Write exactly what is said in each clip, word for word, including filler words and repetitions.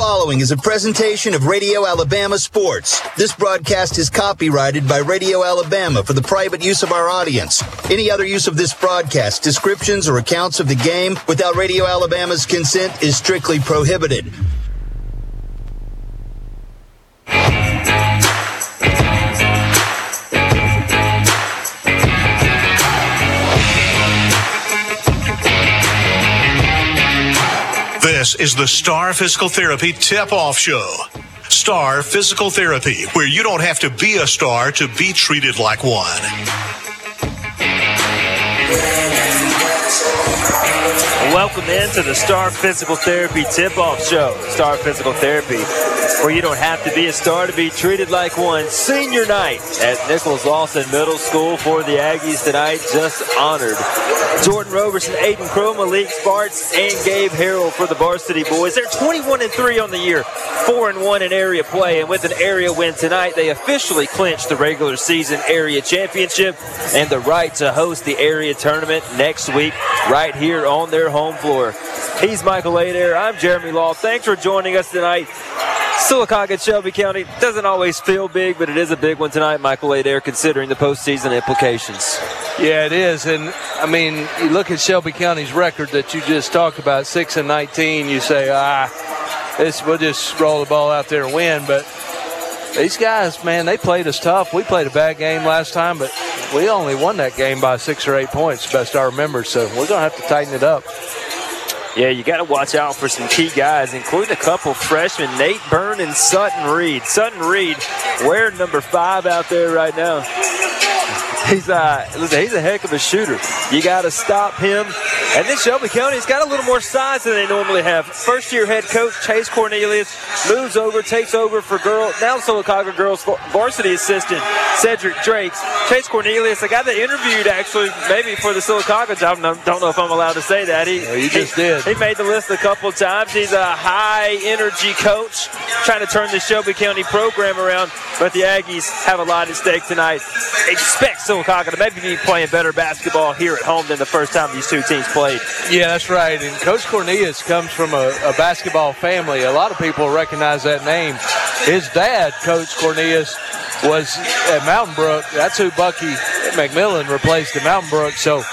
following is a presentation of Radio Alabama Sports. This broadcast is copyrighted by Radio Alabama for the private use of our audience. Any other use of this broadcast, descriptions, or accounts of the game without Radio Alabama's consent is strictly prohibited. This is the Star Physical Therapy Tip-Off Show. Star Physical Therapy, where you don't have to be a star to be treated like one. Welcome in to the Star Physical Therapy Tip-Off Show. Star Physical Therapy, where you don't have to be a star to be treated like one. Senior night at Nichols Lawson Middle School for the Aggies tonight, just honored. Jordan Roberson, Aiden Crow, Malik Sparks, and Gabe Harrell for the varsity boys. They're twenty-one and three on the year, four and one in area play, and with an area win tonight, they officially clinched the regular season area championship and the right to host the area tournament next week right here on their home floor. He's Michael Adair. I'm Jeremy Law. Thanks for joining us tonight. Sylacauga at Shelby County doesn't always feel big, but it is a big one tonight, Michael Adair, considering the postseason implications. Yeah, it is. And, I mean, you look at Shelby County's record that you just talked about, six and nineteen, you say, ah, this, we'll just roll the ball out there and win. But these guys, man, they played us tough. We played a bad game last time, but we only won that game by six or eight points, best I remember. So we're going to have to tighten it up. Yeah, you got to watch out for some key guys, including a couple freshmen, Nate Byrne and Sutton Reed. Sutton Reed wearing number five out there right now. He's uh, listen, he's a heck of a shooter. You got to stop him. And then Shelby County's got a little more size than they normally have. First-year head coach Chase Cornelius moves over, takes over for girl now Sylacauga girls varsity assistant Cedric Drake. Chase Cornelius, the guy that interviewed actually maybe for the Sylacauga job. Don't know if I'm allowed to say that. He, well, you just he, did. He made the list a couple times. He's a high-energy coach trying to turn the Shelby County program around. But the Aggies have a lot at stake tonight. Expect Sylacauga to maybe be playing better basketball here at home than the first time these two teams played. Yeah, that's right. And Coach Cornelius comes from a, a basketball family. A lot of people recognize that name. His dad, Coach Cornelius, was at Mountain Brook. That's who Bucky McMillan replaced at Mountain Brook. So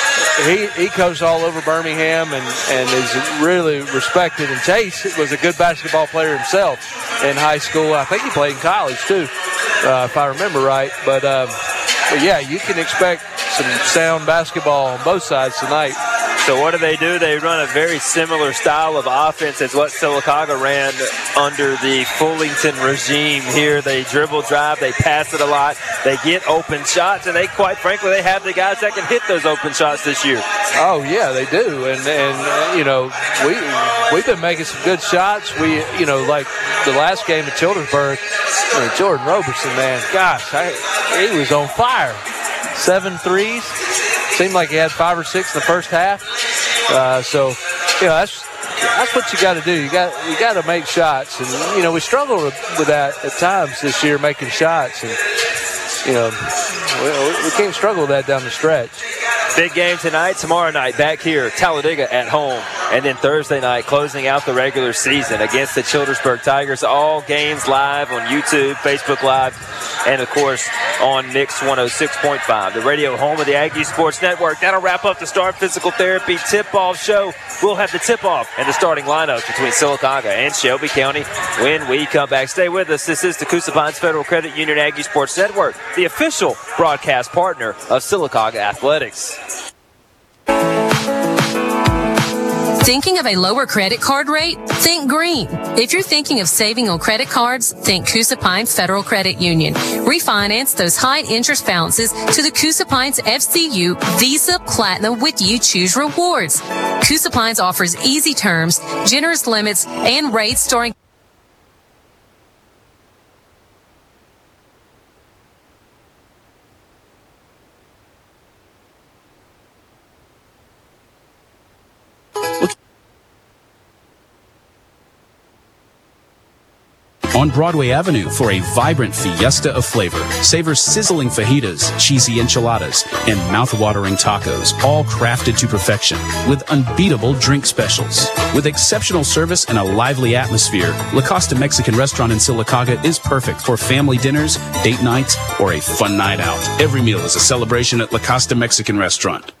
he, he coached all over Birmingham and, and is really respected. And Chase was a good basketball player himself in high school. I think he played in college too, uh, if I remember right. But, um, but, yeah, you can expect some sound basketball on both sides tonight. So what do they do? They run a very similar style of offense as what Sylacauga ran under the Fullington regime here. They dribble, drive, they pass it a lot. They get open shots, and they, quite frankly, they have the guys that can hit those open shots this year. Oh, yeah, they do. And, and you know, we, we've been making some good shots. We, you know, like the last game at Childersburg, I mean, Jordan Roberson, man, gosh, I, he was on fire. Seven threes. Seemed like he had five or six in the first half. Uh, so, you know, that's that's what you got to do. You got you got to make shots, and you know we struggle with, with that at times this year, making shots, and you know we, we can't struggle with that down the stretch. Big game tonight, tomorrow night, back here, Talladega at home. And then Thursday night, closing out the regular season against the Childersburg Tigers. All games live on YouTube, Facebook Live, and, of course, on Mix one oh six point five, the radio home of the Aggie Sports Network. That'll wrap up the Star Physical Therapy Tip-Off Show. We'll have the tip-off and the starting lineups between Sylacauga and Shelby County when we come back. Stay with us. This is the Coosa Pines Federal Credit Union Aggie Sports Network, the official broadcast partner of Sylacauga Athletics. Thinking of a lower credit card rate? Think green. If you're thinking of saving on credit cards, think Coosa Pines Federal Credit Union. Refinance those high interest balances to the Coosa Pines F C U Visa Platinum with You Choose Rewards. Coosa Pines offers easy terms, generous limits, and rates starting On Broadway Avenue for a vibrant fiesta of flavor. Savor sizzling fajitas, cheesy enchiladas, and mouth-watering tacos, all crafted to perfection with unbeatable drink specials. With exceptional service and a lively atmosphere, La Costa Mexican Restaurant in Sylacauga is perfect for family dinners, date nights, or a fun night out. Every meal is a celebration at La Costa Mexican Restaurant.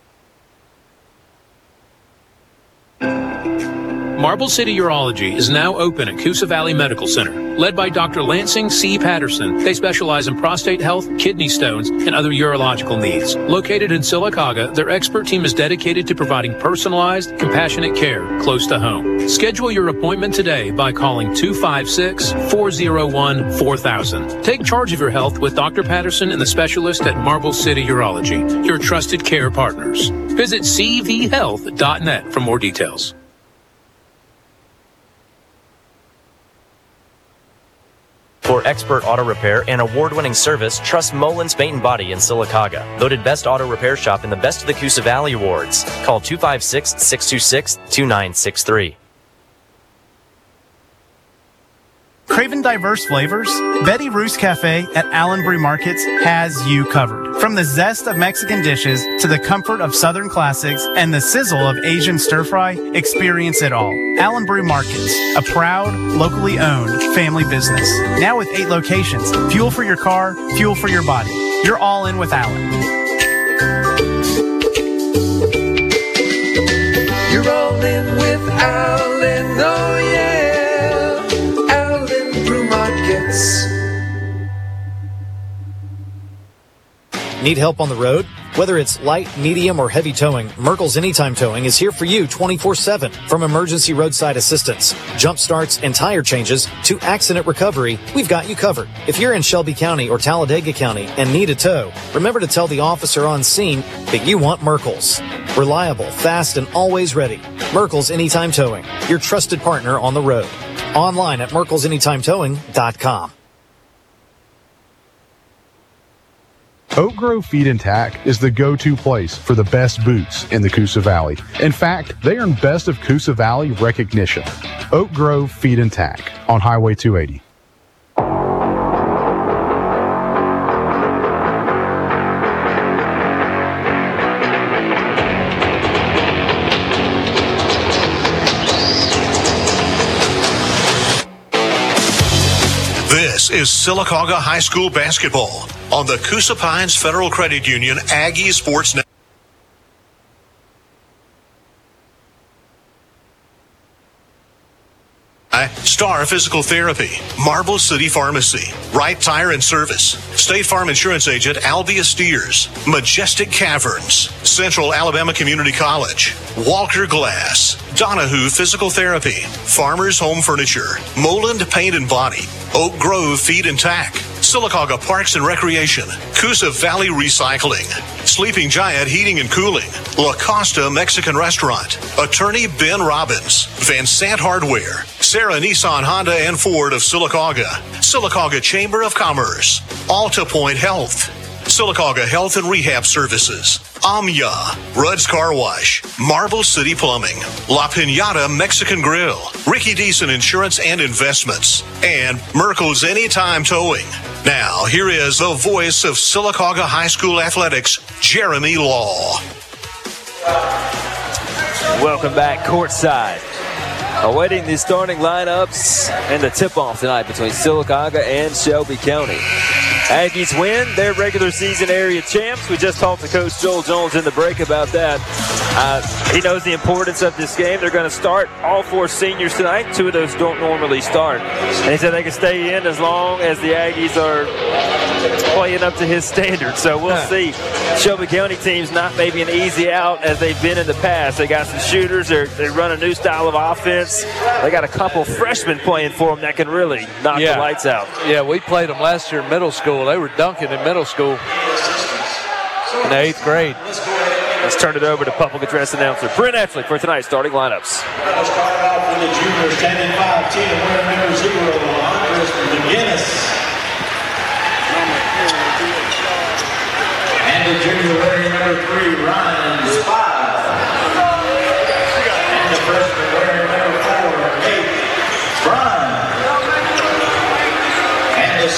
Marble City Urology is now open at Coosa Valley Medical Center. Led by Doctor Lansing C. Patterson, they specialize in prostate health, kidney stones, and other urological needs. Located in Sylacauga, their expert team is dedicated to providing personalized, compassionate care close to home. Schedule your appointment today by calling two five six, four oh one, four thousand. Take charge of your health with Doctor Patterson and the specialist at Marble City Urology, your trusted care partners. Visit c v health dot net for more details. For expert auto repair and award-winning service, trust Mullins Paint and Body in Sylacauga. Voted Best Auto Repair Shop in the Best of the Coosa Valley Awards. Call two five six, six two six, two nine six three. Craving diverse flavors? Betty Ruth's Cafe at Allen Brew Markets has you covered. From the zest of Mexican dishes to the comfort of Southern classics and the sizzle of Asian stir-fry, experience it all. Allen Brew Markets, a proud, locally owned family business. Now with eight locations. Fuel for your car, fuel for your body. You're all in with Allen. You're all in with Allen, oh yeah. Need help on the road? Whether it's light, medium, or heavy towing, Merkel's Anytime Towing is here for you twenty-four seven. From emergency roadside assistance, jump starts, and tire changes to accident recovery, we've got you covered. If you're in Shelby County or Talladega County and need a tow, remember to tell the officer on scene that you want Merkel's. Reliable, fast, and always ready. Merkel's Anytime Towing, your trusted partner on the road. Online at merkels anytime towing dot com. Oak Grove Feed and Tack is the go-to place for the best boots in the Coosa Valley. In fact, they earn Best of Coosa Valley recognition. Oak Grove Feed and Tack on Highway two eighty. This is Sylacauga High School basketball on the Coosa Pines Federal Credit Union Aggie Sports Network. Star Physical Therapy, Marble City Pharmacy, Wright Tire and Service, State Farm Insurance Agent Albia Steers, Majestic Caverns, Central Alabama Community College, Walker Glass, Donahue Physical Therapy, Farmers Home Furniture, Moland Paint and Body, Oak Grove Feed and Tack, Sylacauga Parks and Recreation, Coosa Valley Recycling, Sleeping Giant Heating and Cooling, La Costa Mexican Restaurant, Attorney Ben Robbins, Van Sant Hardware, Sarah Nissan Honda and Ford of Sylacauga, Sylacauga Chamber of Commerce, Alta Point Health, Sylacauga Health and Rehab Services, Amya, Rudd's Car Wash, Marble City Plumbing, La Piñata Mexican Grill, Ricky Deason Insurance and Investments, and Merkel's Anytime Towing. Now, here is the voice of Sylacauga High School Athletics, Jeremy Law. Welcome back courtside. Awaiting the starting lineups and the tip-off tonight between Sylacauga and Shelby County. Aggies win. They're regular season area champs. We just talked to Coach Joel Jones in the break about that. Uh, he knows the importance of this game. They're going to start all four seniors tonight. Two of those don't normally start. And he said they can stay in as long as the Aggies are playing up to his standards. So we'll see. Shelby County team's not maybe an easy out as they've been in the past. They got some shooters. They're, they run a new style of offense. They got a couple freshmen playing for them that can really knock yeah. the lights out. Yeah, we played them last year in middle school. They were dunking in middle school in the eighth grade. Let's turn it over to public address announcer Brent Ashley for tonight's starting lineups. We'll start off with the junior standing five ten, wearing number zero, Andres McGinnis. And the junior wearing number three, Ryan Spy. And the freshman wearing number four, Nate Bryan.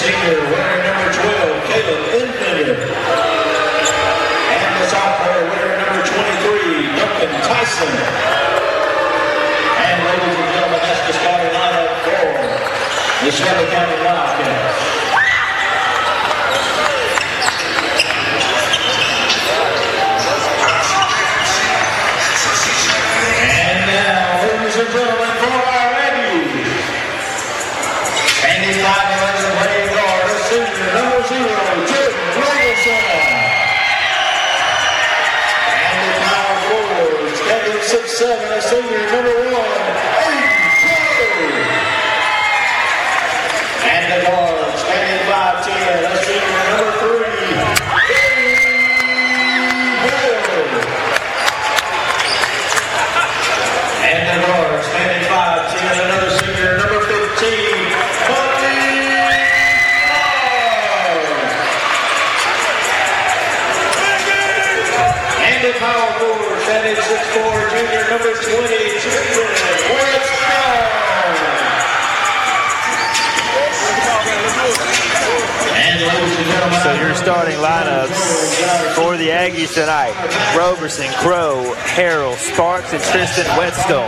senior wearing number twelve, Caleb Infinger. And the sophomore wearing number twenty-three, Duncan Tyson. And ladies and gentlemen, that's the starting lineup for the Shelby County Wildcats. And now, ladies and gentlemen, for our Aggies, standing by the left playing guard, a senior, number zero, Jordan Roberson. And the power forward, standing six seven, a senior, number one, Aiden Crow. And the guard, standing five ten, a senior, number three, and the guard, standing five ten, another senior, number fifteen, Buddy Love. And the power forward, standing six four, junior, number twenty, Tristan Weststone. And ladies and gentlemen, So your starting lineups for the Aggies tonight: Roberson, Crow, Harrell, Sparks, and Tristan Whetstone.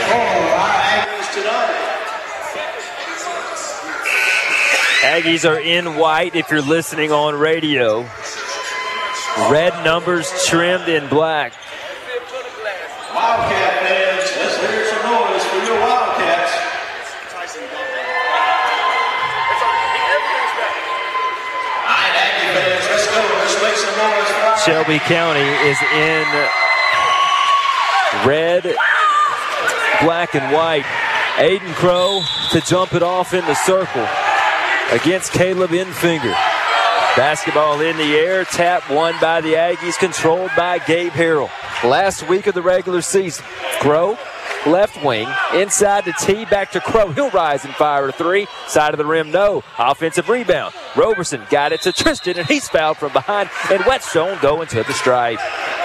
Aggies are in white if you're listening on radio. Red numbers trimmed in black. Wildcat fans, let's hear some noise for your Wildcats. All right, Aggie fans, let's go. Let's make some noise for our Shelby County is in red, black, and white. Aiden Crow to jump it off in the circle against Caleb Infinger. Basketball in the air, tap won by the Aggies, controlled by Gabe Harrell. Last week of the regular season, Crow, left wing, inside the tee, back to Crow. He'll rise and fire a three. Side of the rim, no. Offensive rebound. Roberson got it to Tristan, and he's fouled from behind, and Whetstone going to the stripe.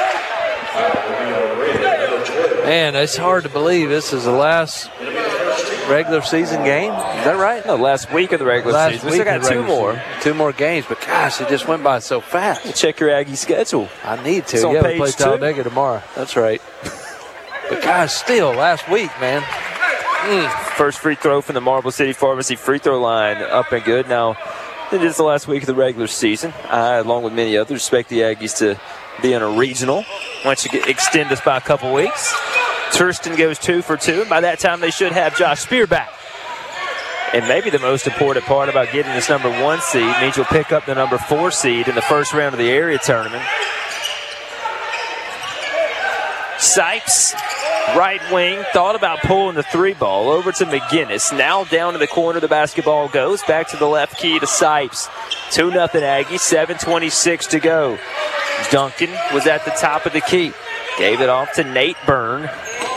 Man, it's hard to believe this is the last regular season game. Is that right? No, last week of the regular last season. We still got two more. Season. Two more games, but gosh, it just went by so fast. Check your Aggie schedule. I need to. It's on yeah, we page play two. Talladega tomorrow. That's right. But gosh, still last week, man. Mm. First free throw from the Marble City Pharmacy free throw line, up and good. Now, it is the last week of the regular season. I, along with many others, expect the Aggies to be in a regional once you get, extend this by a couple weeks. Thurston goes two for two, and by that time they should have Josh Spear back. And maybe the most important part about getting this number one seed means you'll pick up the number four seed in the first round of the area tournament. Sipes, right wing, thought about pulling the three ball over to McGinnis. Now down to the corner the basketball goes. Back to the left key to Sipes. two nothing Aggies, seven twenty-six to go. Duncan was at the top of the key. Gave it off to Nate Byrne.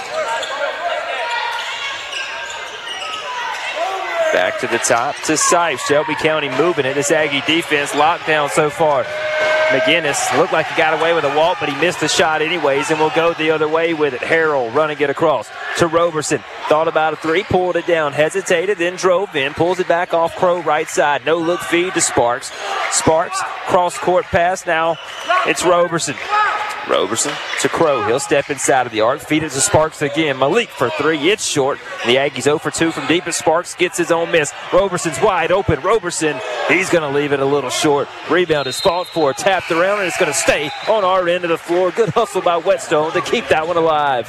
Back to the top to Sipes. Shelby County moving it. This Aggie defense locked down so far. McGinnis looked like he got away with a walk, but he missed the shot anyways, and will go the other way with it. Harrell running it across to Roberson. Thought about a three, pulled it down, hesitated, then drove in, pulls it back off Crow right side. No look feed to Sparks. Sparks, cross court pass. Now it's Roberson. Roberson to Crow. He'll step inside of the arc. Feed it to Sparks again. Malik for three. It's short. The Aggies zero for two from deep, but Sparks gets his own miss. Roberson's wide open. Roberson, he's going to leave it a little short. Rebound is fought for. Tapped around, and it's going to stay on our end of the floor. Good hustle by Whetstone to keep that one alive.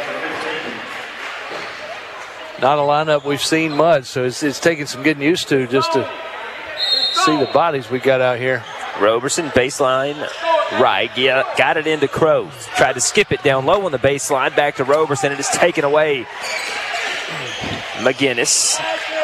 Not a lineup we've seen much, so it's, it's taking some getting used to just to see the bodies we got out here. Roberson, baseline right, yeah, got it into Crow. Tried to skip it down low on the baseline, back to Roberson, and it's taken away. McGinnis.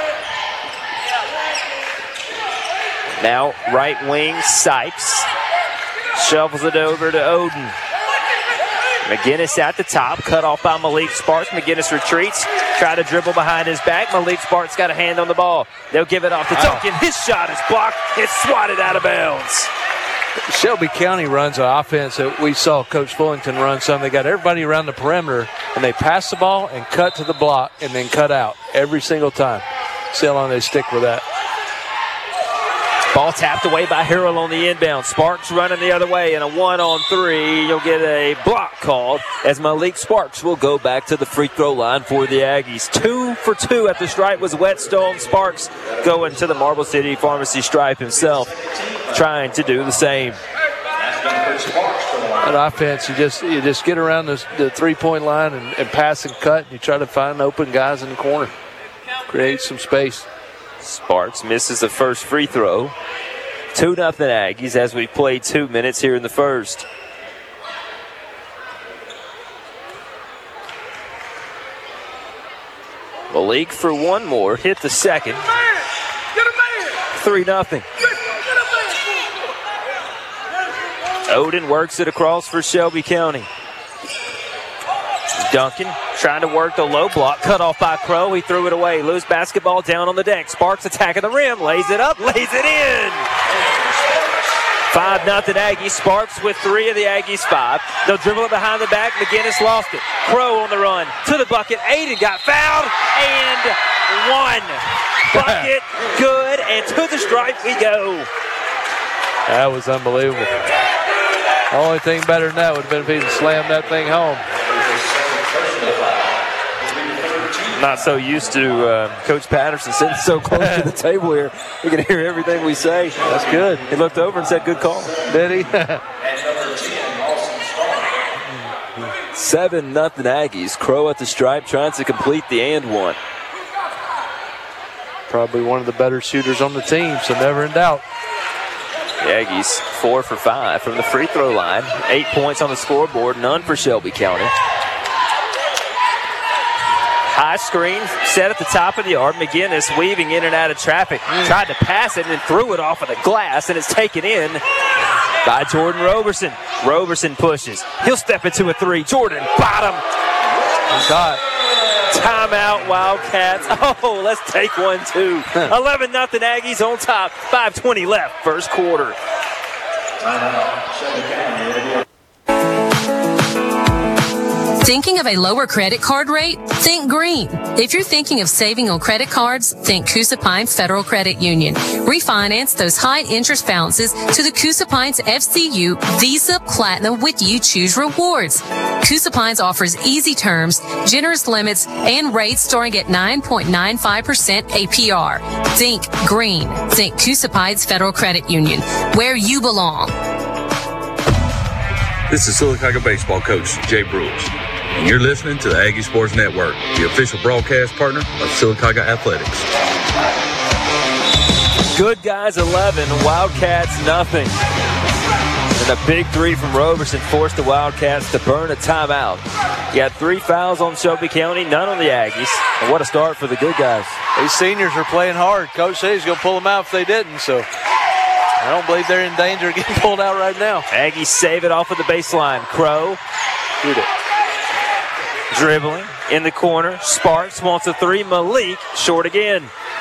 Now right wing, Sipes. Shovels it over to Oden. McGinnis at the top, cut off by Malik Sparks. McGinnis retreats, try to dribble behind his back. Malik Sparks got a hand on the ball. They'll give it off to Duncan. His shot is blocked. It's swatted out of bounds. Shelby County runs an offense that we saw Coach Fullington run some. They got everybody around the perimeter, and they pass the ball and cut to the block and then cut out every single time. See how long they stick with that. Ball tapped away by Harrell on the inbound. Sparks running the other way, and a one on three. You'll get a block called as Malik Sparks will go back to the free throw line for the Aggies. Two for two at the stripe was Whetstone. Sparks going to the Marble City Pharmacy stripe himself, trying to do the same. On offense, you just you just get around the, the three-point line and, and pass and cut, and you try to find open guys in the corner. Create some space. Sparks misses the first free throw. two nothing Aggies as we play two minutes here in the first. Malik for one more. Hit the second. three nothing. Odin works it across for Shelby County. Duncan trying to work the low block. Cut off by Crow. He threw it away. Loose basketball down on the deck. Sparks attacking the rim. Lays it up. Lays it in. five nothing Aggies. Sparks with three of the Aggies five. They'll dribble it behind the back. McGinnis lost it. Crow on the run. To the bucket. Aiden got fouled. And one. Bucket. Good. And to the stripe we go. That was unbelievable. The only thing better than that would have been if he slammed that thing home. Not so used to uh, Coach Patterson sitting so close to the table here. We can hear everything we say. That's good. He looked over and said, good call. Did he? seven nothing Aggies. Crow at the stripe trying to complete the and one. Probably one of the better shooters on the team, so never in doubt. The Aggies four for five from the free throw line. Eight points on the scoreboard, none for Shelby County. High screen set at the top of the yard. McGinnis weaving in and out of traffic. Tried to pass it and then threw it off of the glass, and it's taken in by Jordan Roberson. Roberson pushes. He'll step into a three. Jordan, bottom. Got Timeout, Wildcats. Oh, let's take one, too. eleven nothing Aggies on top. five twenty left, first quarter. Thinking of a lower credit card rate? Think green. If you're thinking of saving on credit cards, think Coosa Pines Federal Credit Union. Refinance those high interest balances to the Coosa Pines F C U Visa Platinum with You Choose Rewards. Coosa Pines offers easy terms, generous limits, and rates starting at nine point nine five percent A P R. Think green. Think Coosa Pines Federal Credit Union, where you belong. This is Sylacauga baseball coach Jay Brewers, and you're listening to the Aggie Sports Network, the official broadcast partner of Sylacauga Athletics. Good guys eleven, Wildcats nothing. And a big three from Roberson forced the Wildcats to burn a timeout. You got three fouls on Shelby County, none on the Aggies. And what a start for the good guys. These seniors are playing hard. Coach said he's going to pull them out if they didn't, so I don't believe they're in danger of getting pulled out right now. Aggies save it off of the baseline. Crow. Shoot it. Dribbling in the corner. Sparks wants a three. Malik short again.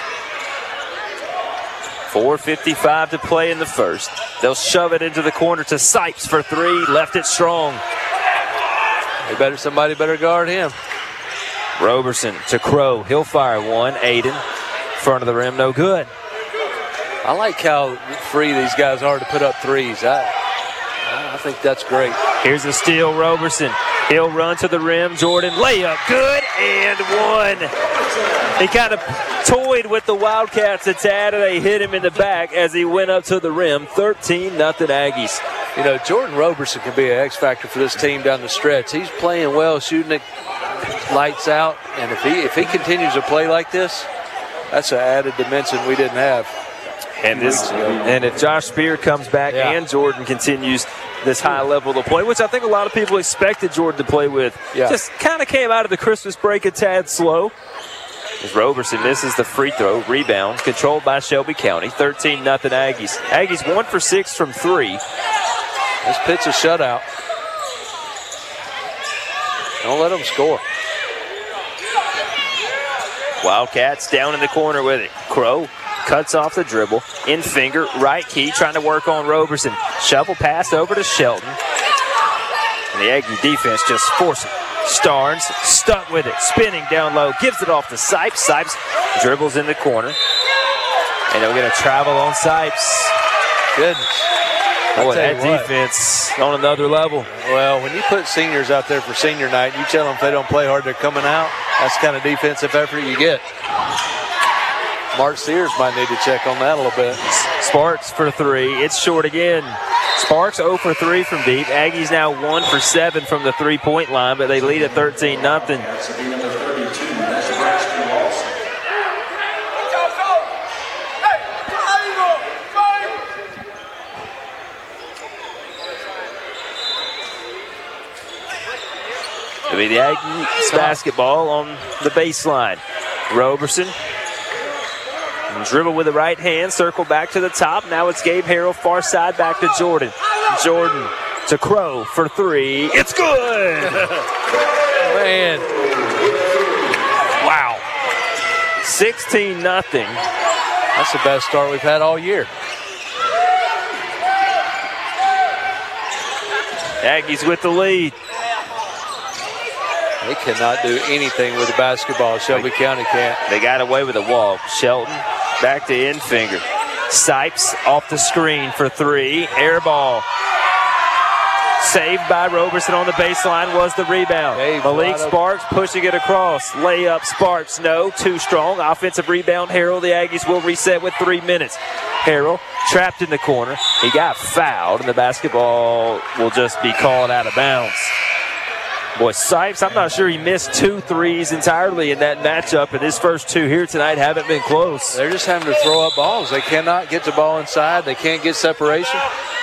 four fifty-five to play in the first. They'll shove it into the corner to Sipes for three. Left it strong. They better, somebody better guard him. Roberson to Crow. He'll fire one. Aiden. Front of the rim, no good. I like how free these guys are to put up threes. I, I think that's great. Here's a steal, Roberson. He'll run to the rim. Jordan, layup, good, and one. He kind of toyed with the Wildcats a tad, and they hit him in the back as he went up to the rim. thirteen nothing Aggies. You know, Jordan Roberson can be an X factor for this team down the stretch. He's playing well, shooting it lights out, and if he if he continues to play like this, that's an added dimension we didn't have. And this, and if Josh Spear comes back yeah. and Jordan continues this high level of play, which I think a lot of people expected Jordan to play with, yeah. just kind of came out of the Christmas break a tad slow. As Roberson misses the free throw, rebound, controlled by Shelby County, thirteen nothing Aggies. Aggies one for six from three. This pit's a shutout. Don't let them score. Wildcats down in the corner with it. Crow cuts off the dribble, in finger, right key, trying to work on Roberson. Shovel pass over to Shelton. And the Aggie defense just forcing. Starnes stuck with it, spinning down low, gives it off to Sipes. Sipes dribbles in the corner And they'll get a travel on Sipes. Goodness. Boy, that defense on another level. Well, when you put seniors out there for senior night, you tell them if they don't play hard, they're coming out. That's the kind of defensive effort you get. Mark Sears might need to check on that a little bit. Sparks for three. It's short again. Sparks zero for three from deep. Aggies now one for seven from the three-point line, but they lead at thirteen nothing. It'll be the Aggies basketball on the baseline. Roberson. Dribble with the right hand, circle back to the top. Now it's Gabe Harrell, far side back to Jordan. Jordan to Crow for three. It's good! Man. Wow. sixteen nothing. That's the best start we've had all year. Aggies with the lead. They cannot do anything with the basketball. Shelby County can't. They got away with a walk. Shelton back to Infinger. Sipes off the screen for three. Air ball. Saved by Roberson on the baseline was the rebound. Hey, Malik Sparks pushing it across. Layup Sparks, no. Too strong. Offensive rebound. Harrell. The Aggies will reset with three minutes. Harrell trapped in the corner. He got fouled, and the basketball will just be called out of bounds. Boy, Sipes, I'm not sure he missed two threes entirely in that matchup, and his first two here tonight haven't been close. They're just having to throw up balls. They cannot get the ball inside. They can't get separation.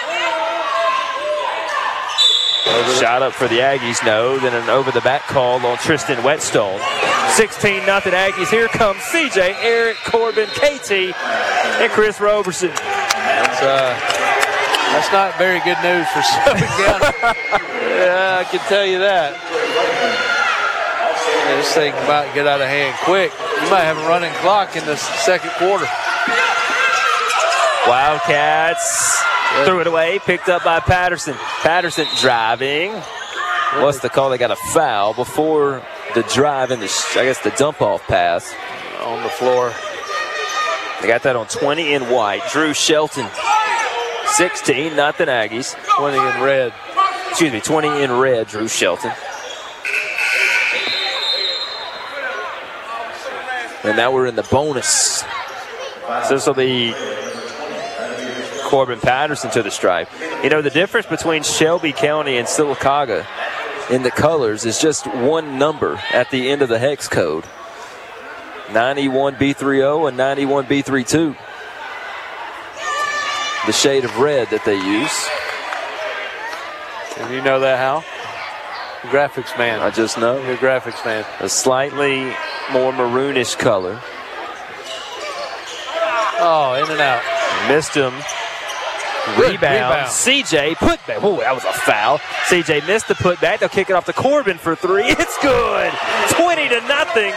Shot up for the Aggies, no. Then an over-the-back call on Tristan Whetstone. sixteen nothing Aggies. Here comes C J, Eric, Corbin, K T, and Chris Roberson. That's, uh, that's not very good news for Shelby County. Yeah, I can tell you that. Yeah, this thing might get out of hand quick. You might have a running clock in the second quarter. Wildcats yeah. threw it away, picked up by Patterson. Patterson driving. Really? What's the call? They got a foul before the drive and the, I guess, the dump-off pass. On the floor. They got that on twenty in white. Drew Shelton. sixteen, nothing Aggies. twenty in red. Excuse me, twenty in red, Drew Shelton. And now we're in the bonus. So this will be Corbin Patterson to the stripe. You know, the difference between Shelby County and Sylacauga in the colors is just one number at the end of the hex code. ninety-one B thirty and ninety-one B thirty-two. The shade of red that they use. And you know that how? Graphics man. I just know. You're a graphics man. A slightly more maroonish color. Oh, in and out. Missed him. Rebound. Rebound. C J putback. Oh, that was a foul. C J missed the putback. They'll kick it off to Corbin for three. It's good. twenty to nothing.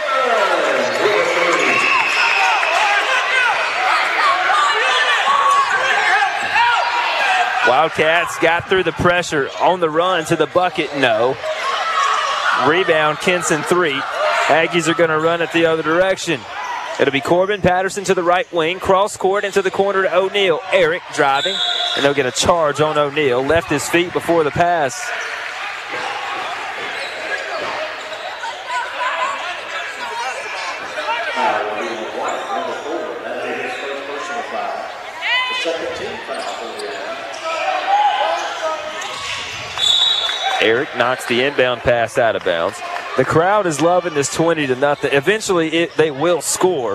Wildcats got through the pressure on the run to the bucket. No. Rebound, Kenson three. Aggies are going to run it the other direction. It'll be Corbin Patterson to the right wing. Cross court into the corner to O'Neal. Eric driving. And they'll get a charge on O'Neal. Left his feet before the pass. Eric knocks the inbound pass out of bounds. The crowd is loving this twenty to nothing. Eventually, it, they will score.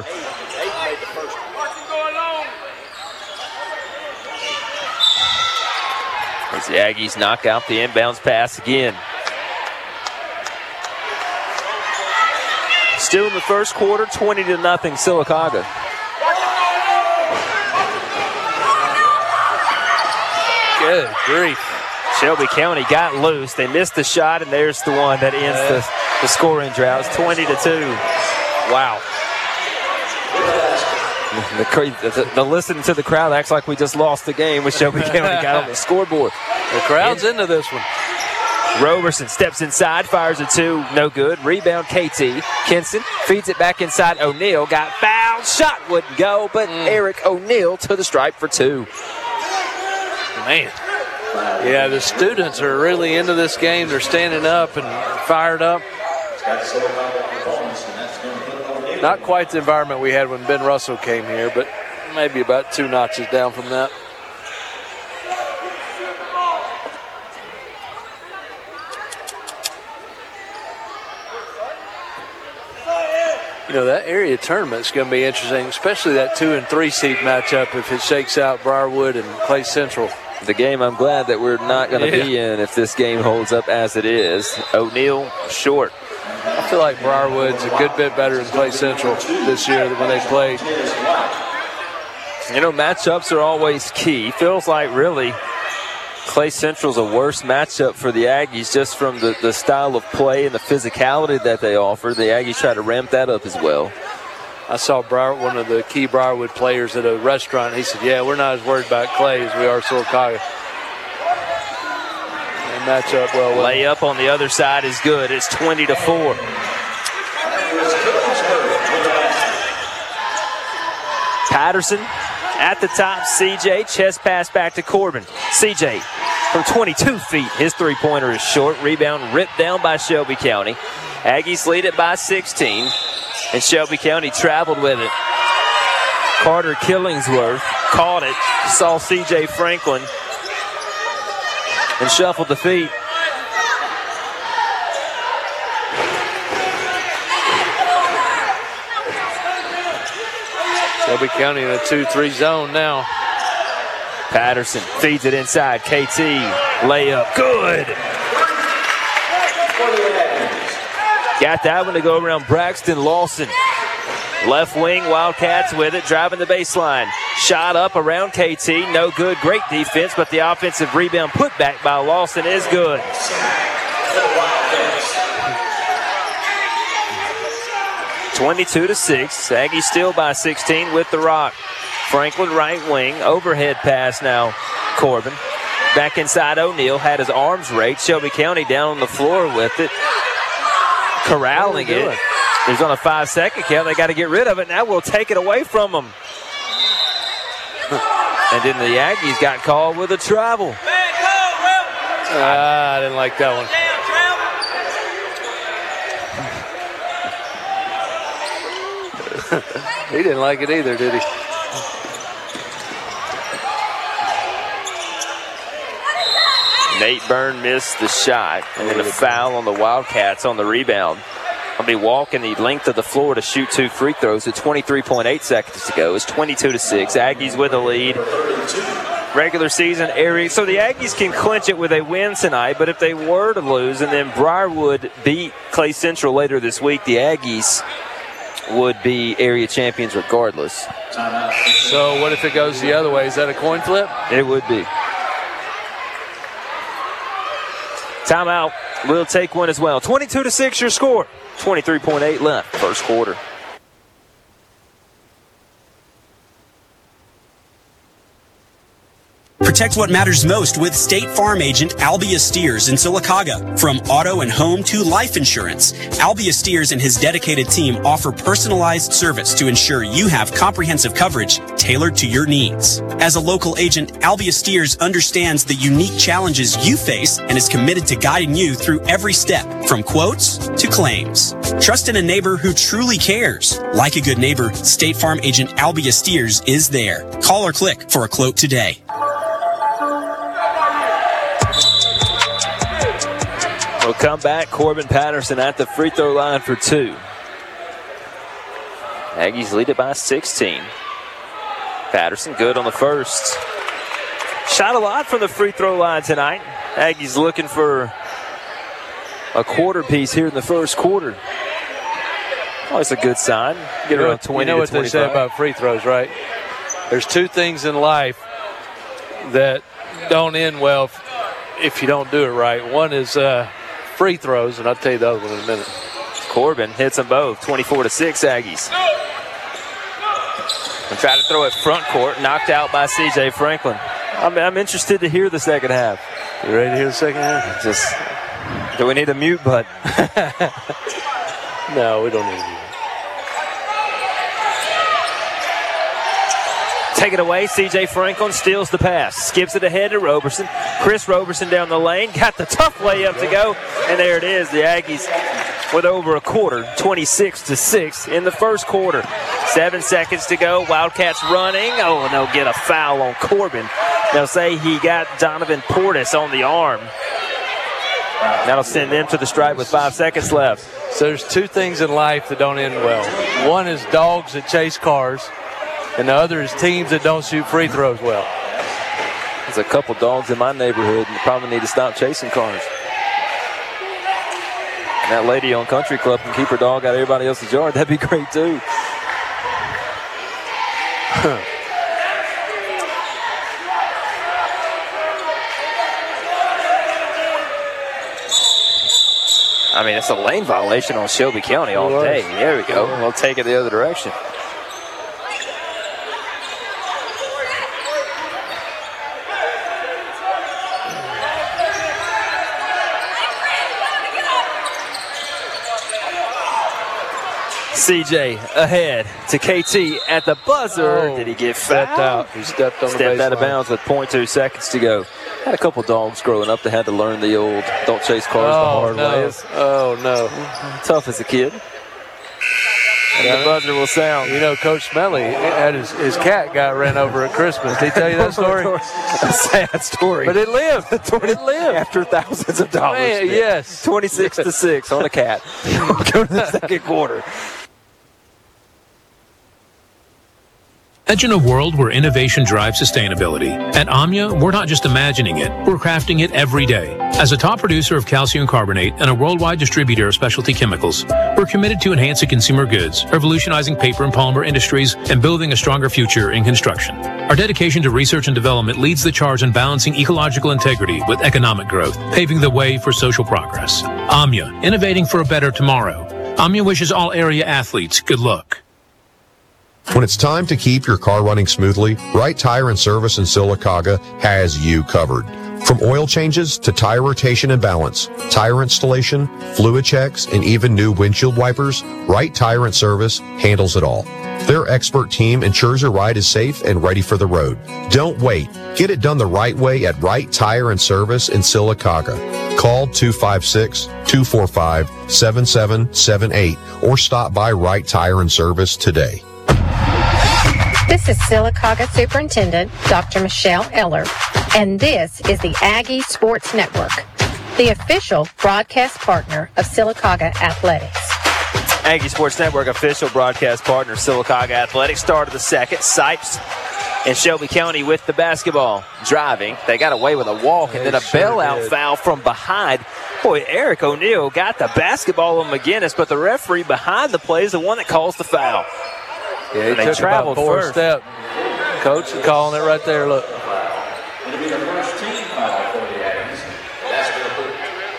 As the Aggies knock out the inbounds pass again. Still in the first quarter, twenty to nothing, Sylacauga. Good grief. Shelby County got loose. They missed the shot, and there's the one that ends the, the scoring drought. It's twenty to two. Wow. The, the, the listening to the crowd acts like we just lost the game with Shelby County got on the scoreboard. The crowd's in, into this one. Roberson steps inside, fires a two, no good. Rebound, K T. Kenson feeds it back inside. O'Neal got fouled. rebound. Shot wouldn't go, but mm. Eric O'Neal to the stripe for two. Man. Yeah, the students are really into this game. They're standing up and fired up. Not quite the environment we had when Ben Russell came here, but maybe about two notches down from that. You know, that area tournament is going to be interesting, especially that two and three seed matchup if it shakes out Briarwood and Clay Central. The game I'm glad that we're not going to yeah. be in if this game holds up as it is. O'Neal short. I feel like Briarwood's a good bit better than Clay Central this year than when they played. You know, matchups are always key. Feels like really Clay Central's a worse matchup for the Aggies just from the, the style of play and the physicality that they offer. The Aggies try to ramp that up as well. I saw Briar, one of the key Briarwood players at a restaurant. He said, yeah, we're not as worried about Clay as we are Sylacauga. They match up well. well. Layup on the other side is good. It's twenty to four. Patterson at the top. C J, chest pass back to Corbin. C J from twenty-two feet. His three-pointer is short. Rebound ripped down by Shelby County. Aggies lead it by sixteen. And Shelby County traveled with it. Carter Killingsworth caught it, saw C J Franklin, and shuffled the feet. Shelby County in a two three zone now. Patterson feeds it inside. K T, layup, good. Got that one to go around Braxton Lawson. Left wing, Wildcats with it, driving the baseline. Shot up around K T, no good. Great defense, but the offensive rebound put back by Lawson is good. twenty-two to six. Aggies still by sixteen with the rock. Franklin right wing, overhead pass now. Corbin back inside O'Neal, had his arms raked. Shelby County down on the floor with it. Corralling it. He's on a five-second count. They got to get rid of it. Now we'll take it away from them. And then the Aggies got called with a travel. Ah, I didn't like that one. He didn't like it either, did he? Nate Byrne missed the shot, and then a foul on the Wildcats on the rebound. I'll be walking the length of the floor to shoot two free throws with twenty-three point eight seconds to go. It's twenty-two to six. Aggies with a lead. Regular season area. So the Aggies can clinch it with a win tonight, but if they were to lose and then Briarwood beat Clay Central later this week, the Aggies would be area champions regardless. So what if it goes the other way? Is that a coin flip? It would be. Timeout. We'll take one as well. twenty-two to six your score. twenty-three point eight left, first quarter. Protect what matters most with State Farm agent Albia Steers in Sylacauga. From auto and home to life insurance, Albia Steers and his dedicated team offer personalized service to ensure you have comprehensive coverage tailored to your needs. As a local agent, Albia Steers understands the unique challenges you face and is committed to guiding you through every step, from quotes to claims. Trust in a neighbor who truly cares. Like a good neighbor, State Farm agent Albia Steers is there. Call or click for a quote today. We'll come back. Corbin Patterson at the free throw line for two. Aggies lead it by sixteen. Patterson good on the first. Shot a lot from the free throw line tonight. Aggies looking for a quarter piece here in the first quarter. Always a good sign. Get around twenty You know to what they twenty-five. say about free throws, right? There's two things in life that don't end well if, if you don't do it right. One is uh, free throws, and I'll tell you the other one in a minute. Corbin hits them both, twenty-four to six Aggies. And try to throw it front court, knocked out by C J Franklin. I'm, I'm interested to hear the second half. You ready to hear the second half? Just, do we need a mute button? No, we don't need a mute. Take it away. C J Franklin steals the pass. Skips it ahead to Roberson. Chris Roberson down the lane. Got the tough layup to go. And there it is. The Aggies with over a quarter. twenty-six to six in the first quarter. Seven seconds to go. Wildcats running. Oh, and they'll get a foul on Corbin. They'll say he got Donovan Portis on the arm. That'll send them to the stripe with five seconds left. So there's two things in life that don't end well. One is dogs that chase cars, and the other is teams that don't shoot free throws well. There's a couple dogs in my neighborhood and probably need to stop chasing cars. And that lady on Country Club can keep her dog out of everybody else's yard. That'd be great, too. I mean, it's a lane violation on Shelby County all day. There we go. We'll take it the other direction. C J ahead to K T at the buzzer. Oh, Did he get stepped fouled? out? He stepped on Stepped the baseline. out of bounds with point two seconds to go. Had a couple dogs growing up that had to learn the old don't chase cars oh, the hard no. ways. Oh, no. Tough as a kid. And yeah. The buzzer will sound. You know, Coach Smelly had his, his cat got ran over at Christmas. Did he tell you that story? A sad story. But it lived. It lived. After thousands of dollars. Man, yes. twenty-six to six on a cat. Go to the second quarter. Imagine a world where innovation drives sustainability. At Omnia, we're not just imagining it, we're crafting it every day. As a top producer of calcium carbonate and a worldwide distributor of specialty chemicals, we're committed to enhancing consumer goods, revolutionizing paper and polymer industries, and building a stronger future in construction. Our dedication to research and development leads the charge in balancing ecological integrity with economic growth, paving the way for social progress. Omnia, innovating for a better tomorrow. Omnia wishes all area athletes good luck. When it's time to keep your car running smoothly, Wright Tire and Service in Sylacauga has you covered. From oil changes to tire rotation and balance, tire installation, fluid checks, and even new windshield wipers, Wright Tire and Service handles it all. Their expert team ensures your ride is safe and ready for the road. Don't wait. Get it done the right way at Wright Tire and Service in Sylacauga. Call two five six, two four five, seven seven seven eight or stop by Wright Tire and Service today. This is Sylacauga Superintendent Doctor Michelle Eller, and this is the Aggie Sports Network, the official broadcast partner of Sylacauga Athletics. Aggie Sports Network, official broadcast partner, Sylacauga Athletics. Start of the second. Sipes and Shelby County with the basketball. Driving. They got away with a walk and then a sure bailout did. Foul from behind. Boy, Eric O'Neill got the basketball on McGinnis, but the referee behind the play is the one that calls the foul. Yeah, he and they took traveled about four first. Step. Coach is calling it right there. Look. It'll be the first team foul for the Aggies. That's going to put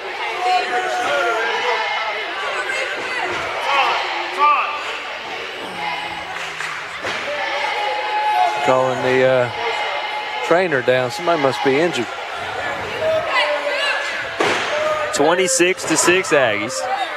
calling the uh, trainer down. Somebody must be injured. twenty-six to six Aggies.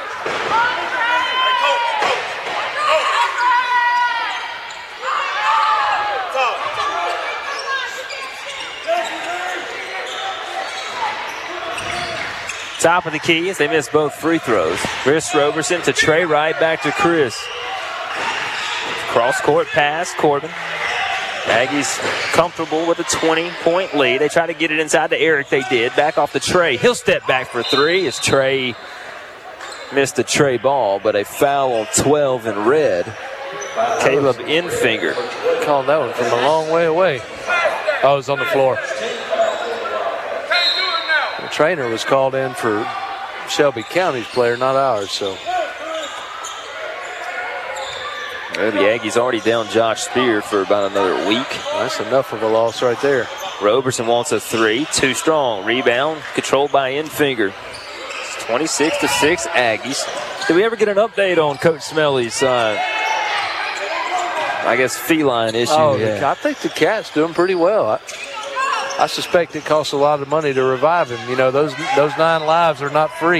Top of the key as they miss both free throws. Chris Roberson to Trey Wright, back to Chris. Cross-court pass, Corbin. Aggies comfortable with a twenty-point lead. They try to get it inside to Eric. They did. Back off to Trey. He'll step back for three as Trey missed a Trey ball, but a foul on twelve in red. Caleb Infinger. Called that one from a long way away. Oh, it was on the floor. The trainer was called in for Shelby County's player, not ours, so. Well, the Aggies already down Josh Spear for about another week. That's enough of a loss right there. Roberson wants a three, too strong. Rebound controlled by Infinger. It's twenty-six to six Aggies. Did we ever get an update on Coach Smelly's, uh, I guess, feline issue? Oh, yeah. I think the cat's doing pretty well. I, I suspect it costs a lot of money to revive him. You know, those those nine lives are not free.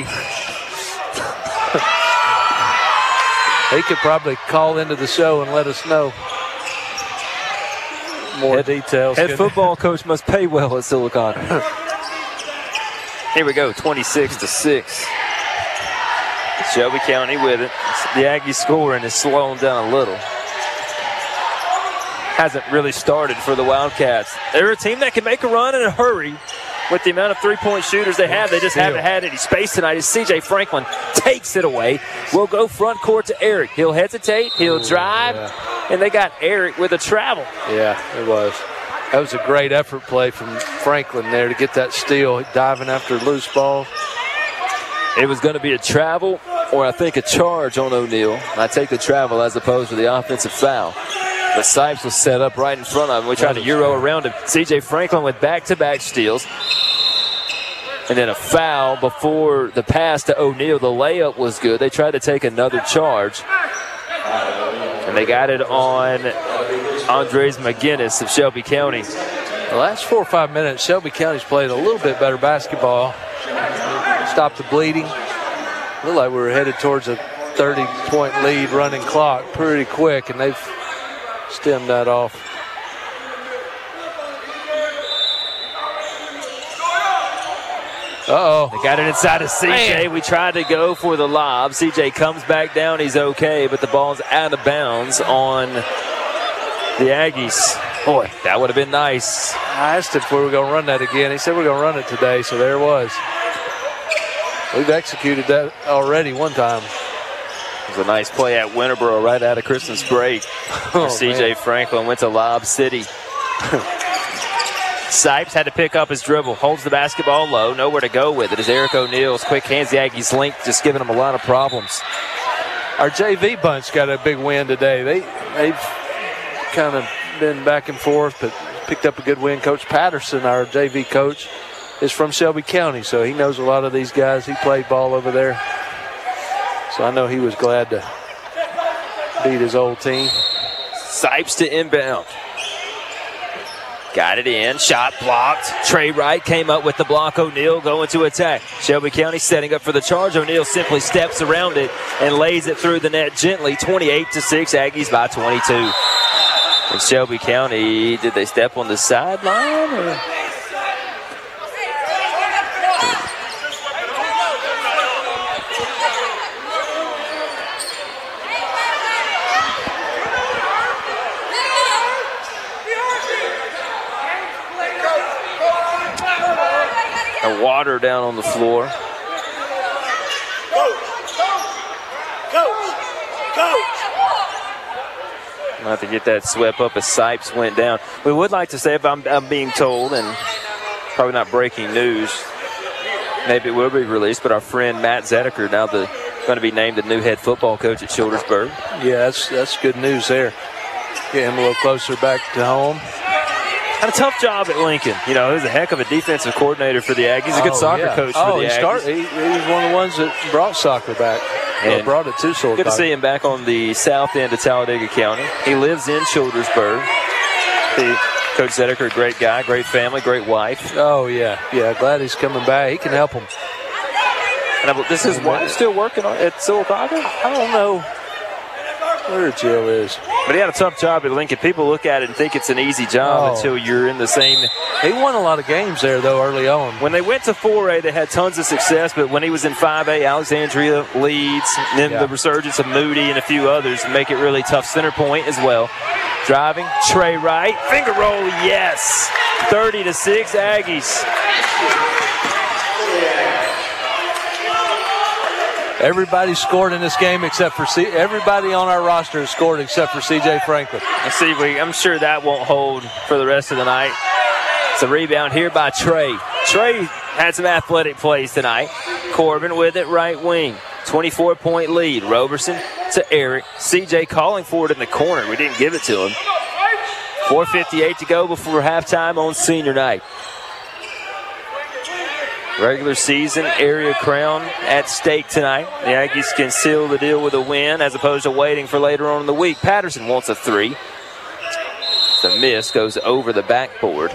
He could probably call into the show and let us know. more head, details. Head football coach must pay well at Sylacauga. Here we go, twenty-six to six. Shelby County with it. The Aggies scoring is slowing down a little. Hasn't really started for the Wildcats. They're a team that can make a run in a hurry with the amount of three-point shooters they have. They just haven't had any space tonight as C J Franklin takes it away. We'll go front court to Eric. He'll hesitate, he'll drive, yeah. And they got Eric with a travel. Yeah, it was. That was a great effort play from Franklin there to get that steal, diving after loose ball. It was going to be a travel or I think a charge on O'Neal. I take the travel as opposed to the offensive foul. But Sipes was set up right in front of him. We tried to Euro around him. C J Franklin with back-to-back steals. And then a foul before the pass to O'Neal. The layup was good. They tried to take another charge. And they got it on Andres McGinnis of Shelby County. The last four or five minutes, Shelby County's played a little bit better basketball. Stopped the bleeding. Looked like we were headed towards a thirty-point lead running clock pretty quick, and they've stemmed that off. Uh-oh. They got it inside of C J. Man. We tried to go for the lob. C J comes back down. He's okay, but the ball's out of bounds on the Aggies. Boy, that would have been nice. I asked him if we were going to run that again. He said we're going to run it today, so there it was. We've executed that already one time. It was a nice play at Winterboro right out of Christmas break. Oh, C J man. Franklin went to Lob City. Sipes had to pick up his dribble, holds the basketball low, nowhere to go with it as Eric O'Neal's quick hands the Aggies link, just giving them a lot of problems. Our J V bunch got a big win today. They, they've kind of been back and forth, but picked up a good win. Coach Patterson, our J V coach, is from Shelby County, so he knows a lot of these guys. He played ball over there. So I know he was glad to beat his old team. Sipes to inbound. Got it in. Shot blocked. Trey Wright came up with the block. O'Neal going to attack. Shelby County setting up for the charge. O'Neal simply steps around it and lays it through the net gently. twenty-eight to six. Aggies by twenty-two. And Shelby County, did they step on the sideline? Or? A water down on the floor. I'll have to get that swept up as Sipes went down. We would like to say, if I'm, I'm being told, and probably not breaking news, maybe it will be released, but our friend Matt Zedeker now the, going to be named the new head football coach at Childersburg. Yeah, that's, that's good news there. Get him a little closer back to home. Had a tough job at Lincoln. You know, he was a heck of a defensive coordinator for the Aggies. He's a good oh, soccer yeah. coach oh, for the he Aggies. Start, he, he was one of the ones that brought soccer back. And brought it to Sylacauga. Good to see him back on the south end of Talladega County. He lives in Childersburg. The, Coach Zedeker, great guy, great family, great wife. Oh, yeah. Yeah, glad he's coming back. He can help him. And I, this is wife still working on, at Sylacauga? I don't know where Jill is. But he had a tough job at Lincoln. People look at it and think it's an easy job oh. until you're in the same. He won a lot of games there, though, early on. When they went to four A, they had tons of success, but when he was in five A, Alexandria, Leeds, and then yeah. the resurgence of Moody and a few others make it really tough. Center point as well. Driving, Trey Wright, finger roll, yes. thirty to six, Aggies. Everybody scored in this game except for C. Everybody on our roster has scored except for C J Franklin. Let's see, we, I'm sure that won't hold for the rest of the night. It's a rebound here by Trey. Trey had some athletic plays tonight. Corbin with it, right wing. twenty-four point lead. Roberson to Eric. C J calling for it in the corner. We didn't give it to him. four fifty-eight to go before halftime on senior night. Regular season area crown at stake tonight. The Aggies can seal the deal with a win as opposed to waiting for later on in the week. Patterson wants a three. The miss goes over the backboard.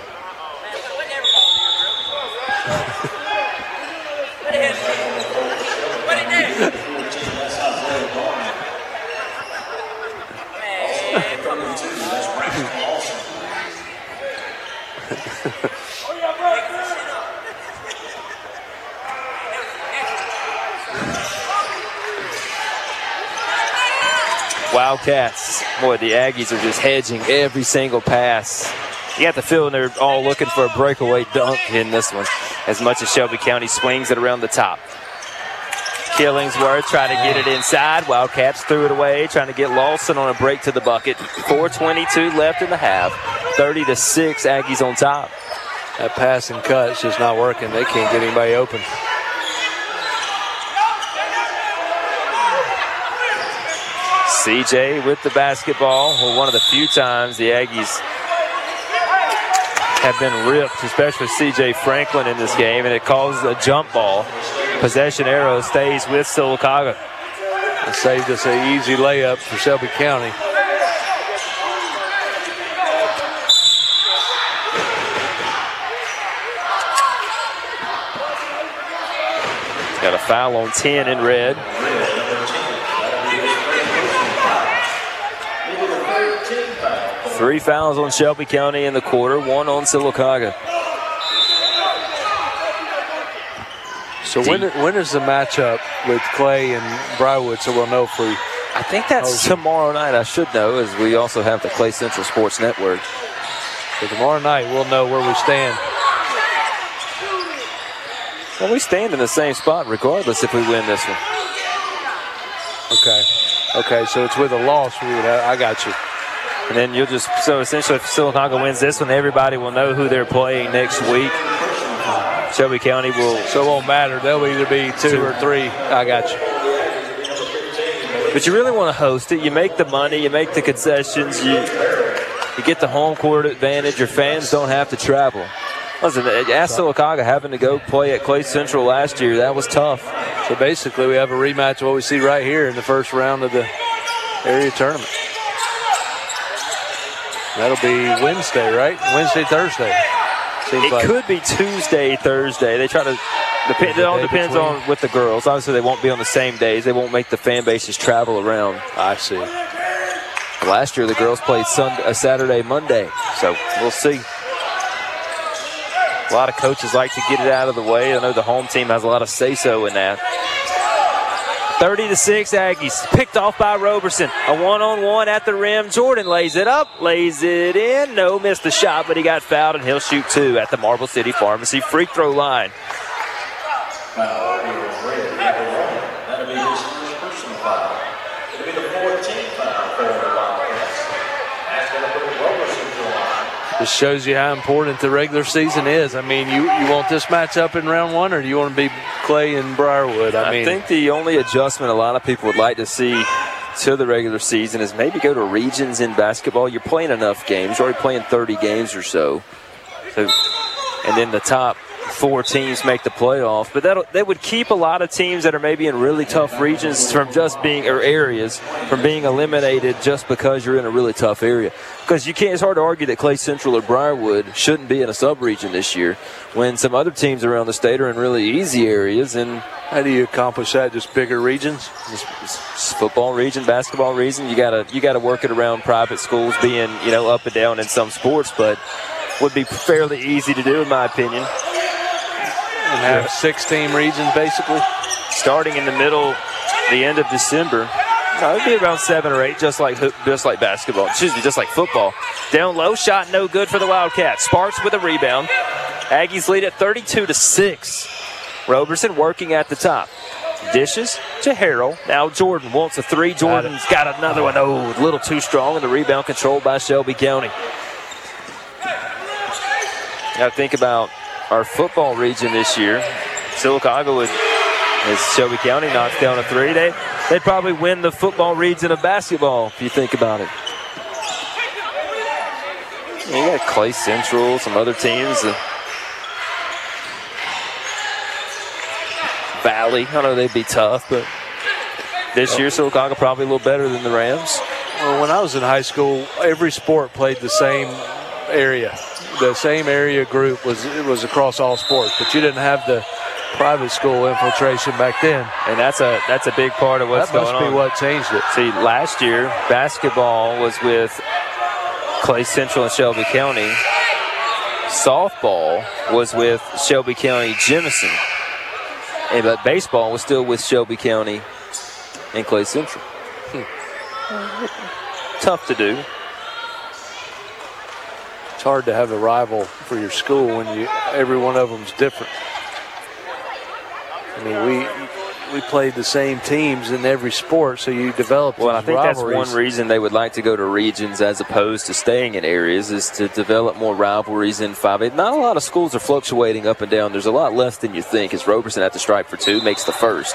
Wildcats. Boy, the Aggies are just hedging every single pass. You got the feeling they're all looking for a breakaway dunk in this one, as much as Shelby County swings it around the top. Killingsworth trying to get it inside. Wildcats threw it away, trying to get Lawson on a break to the bucket. four twenty-two left in the half. thirty to six, Aggies on top. That pass and cut is just not working. They can't get anybody open. C J with the basketball. Well, one of the few times the Aggies have been ripped, especially C J Franklin in this game, and it caused a jump ball. Possession arrow stays with Sylacauga. It saved us an easy layup for Shelby County. Got a foul on ten in red. Three fouls on Shelby County in the quarter, one on Sylacauga. So when, when is the matchup with Clay and Briarwood, so we'll know if we... I think that's tomorrow night. I should know, as we also have the Clay Central Sports Network. So tomorrow night we'll know where we stand. Well, we stand in the same spot regardless if we win this one. Okay. Okay, so it's with a loss. We would have, I got you. And then you'll just, so essentially if Sylacauga wins this one, everybody will know who they're playing next week. Shelby County will. So it won't matter. They'll either be two, two or three. I got you. But you really want to host it. You make the money. You make the concessions. You, you get the home court advantage. Your fans don't have to travel. Listen, ask Sylacauga having to go play at Clay Central last year. That was tough. So basically we have a rematch of what we see right here in the first round of the area tournament. That'll be Wednesday, right? Wednesday, Thursday. Seems it like. could be Tuesday, Thursday. They try to. Depend, it all depends between. on with the girls. Obviously, they won't be on the same days. They won't make the fan bases travel around. I see. Last year, the girls played Sunday, uh, Saturday, Monday. So we'll see. A lot of coaches like to get it out of the way. I know the home team has a lot of say-so in that. thirty to six, Aggies. Picked off by Roberson. A one-on-one at the rim. Jordan lays it up, lays it in. No, missed the shot, but he got fouled, and he'll shoot two at the Marble City Pharmacy free throw line. That'll be his first personal foul. It'll be the fourteenth foul for the Wildcats. That's going to put Roberson to the line. This shows you how important the regular season is. I mean, you, you want this matchup in round one, or do you want to be Clay and Briarwood? I, I mean, think the only adjustment a lot of people would like to see to the regular season is maybe go to regions in basketball. You're playing enough games. You're already playing thirty games or so. so and then the top four teams make the playoff. But that that would keep a lot of teams that are maybe in really tough regions from just being, or areas, from being eliminated just because you're in a really tough area. Because you can't, it's hard to argue that Clay Central or Briarwood shouldn't be in a sub-region this year when some other teams around the state are in really easy areas. And how do you accomplish that? Just bigger regions? Just, just football region, basketball region. You gotta you gotta work it around private schools being, you know, up and down in some sports, but would be fairly easy to do in my opinion. And have six-team regions basically, starting in the middle, the end of December. No, it'd be around seven or eight, just like just like basketball. Excuse me, just like football. Down low, shot no good for the Wildcats. Sparks with a rebound. Aggies lead at thirty-two to six. Roberson working at the top. Dishes to Harrell. Now Jordan wants a three. Jordan's got another one. Oh, a little too strong, and the rebound controlled by Shelby County. Got to think about our football region this year. Sylacauga would, as Shelby County knocks down a three, they, they'd probably win the football region of basketball if you think about it. You got Clay Central, some other teams. Uh, Valley, I know they'd be tough, but this year Sylacauga probably a little better than the Rams. Well, when I was in high school, every sport played the same area. The same area group was it was across all sports, but you didn't have the private school infiltration back then. And that's a that's a big part of what's going on. That must be what changed it. See, last year, basketball was with Clay Central and Shelby County. Softball was with Shelby County Jemison. And but baseball was still with Shelby County and Clay Central. Hmm. tough to do. It's hard to have a rival for your school when you every one of them's different. I mean, we we played the same teams in every sport, so you develop Well, I think rivalries. that's one reason they would like to go to regions as opposed to staying in areas, is to develop more rivalries in five A. Not a lot of schools are fluctuating up and down. There's a lot less than you think, as Roberson at the stripe for two makes the first.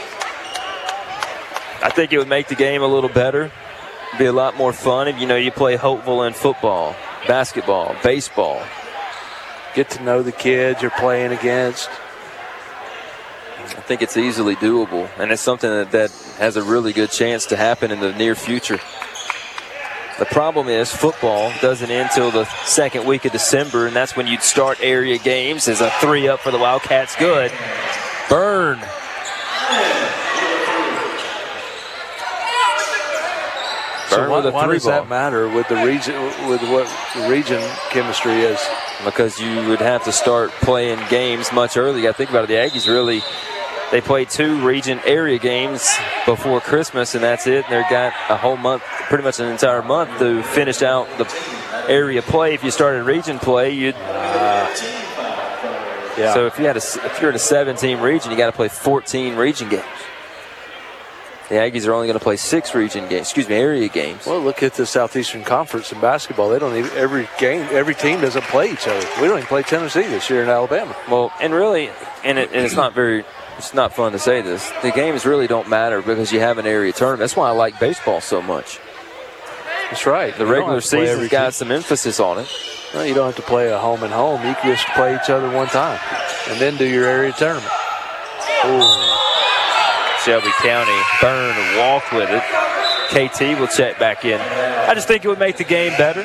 I think it would make the game a little better. Be a lot more fun if, you know, you play Hopeville in football, basketball, baseball. Get to know the kids you're playing against. I think it's easily doable, and it's something that, that has a really good chance to happen in the near future. The problem is football doesn't end until the second week of December, and that's when you'd start area games as a three up for the Wildcats. Good. Burn. So why, why does that matter with the region, with what the region chemistry is? Because you would have to start playing games much earlier. You got to think about it. The Aggies really, they played two region area games before Christmas, and that's it. And they've got a whole month, pretty much an entire month, to finish out the area play. If you started region play, you'd. Uh, yeah. So if you had a, if you're in a seven-team region, you got to play fourteen region games. The Aggies are only going to play six region games, excuse me, area games. Well, look at the Southeastern Conference in basketball. They don't even, every game, every team doesn't play each other. We don't even play Tennessee this year in Alabama. Well, and really, and, it, and it's not very, it's not fun to say this, the games really don't matter because you have an area tournament. That's why I like baseball so much. That's right. The you regular season's got some emphasis on it. No, you don't have to play a home and home. You can just play each other one time and then do your area tournament. Ooh. Shelby County Byrne walked with it. K T will check back in. I just think it would make the game better.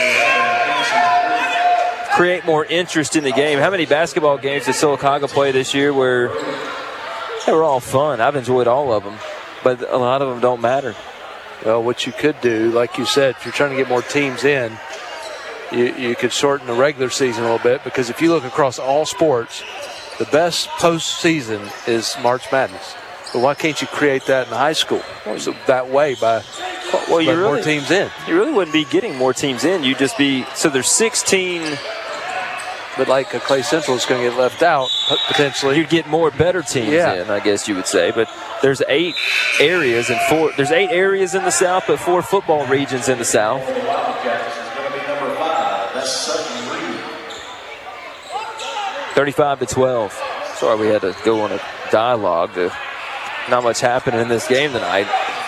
Create more interest in the game. How many basketball games did Sylacauga play this year where they were all fun? I've enjoyed all of them, but a lot of them don't matter. Well, what you could do, like you said, if you're trying to get more teams in, you, you could shorten the regular season a little bit, because if you look across all sports, the best postseason is March Madness. But why can't you create that in high school? So that way by well, you really, more teams in. You really wouldn't be getting more teams in. You'd just be, so there's sixteen. But like a Clay Central is going to get left out, potentially. You'd get more better teams yeah. in, I guess you would say. But there's eight areas and four, there's eight areas in the South, but four football regions in the South. thirty-five to twelve. Sorry we had to go on a dialogue. To, not much happening in this game tonight.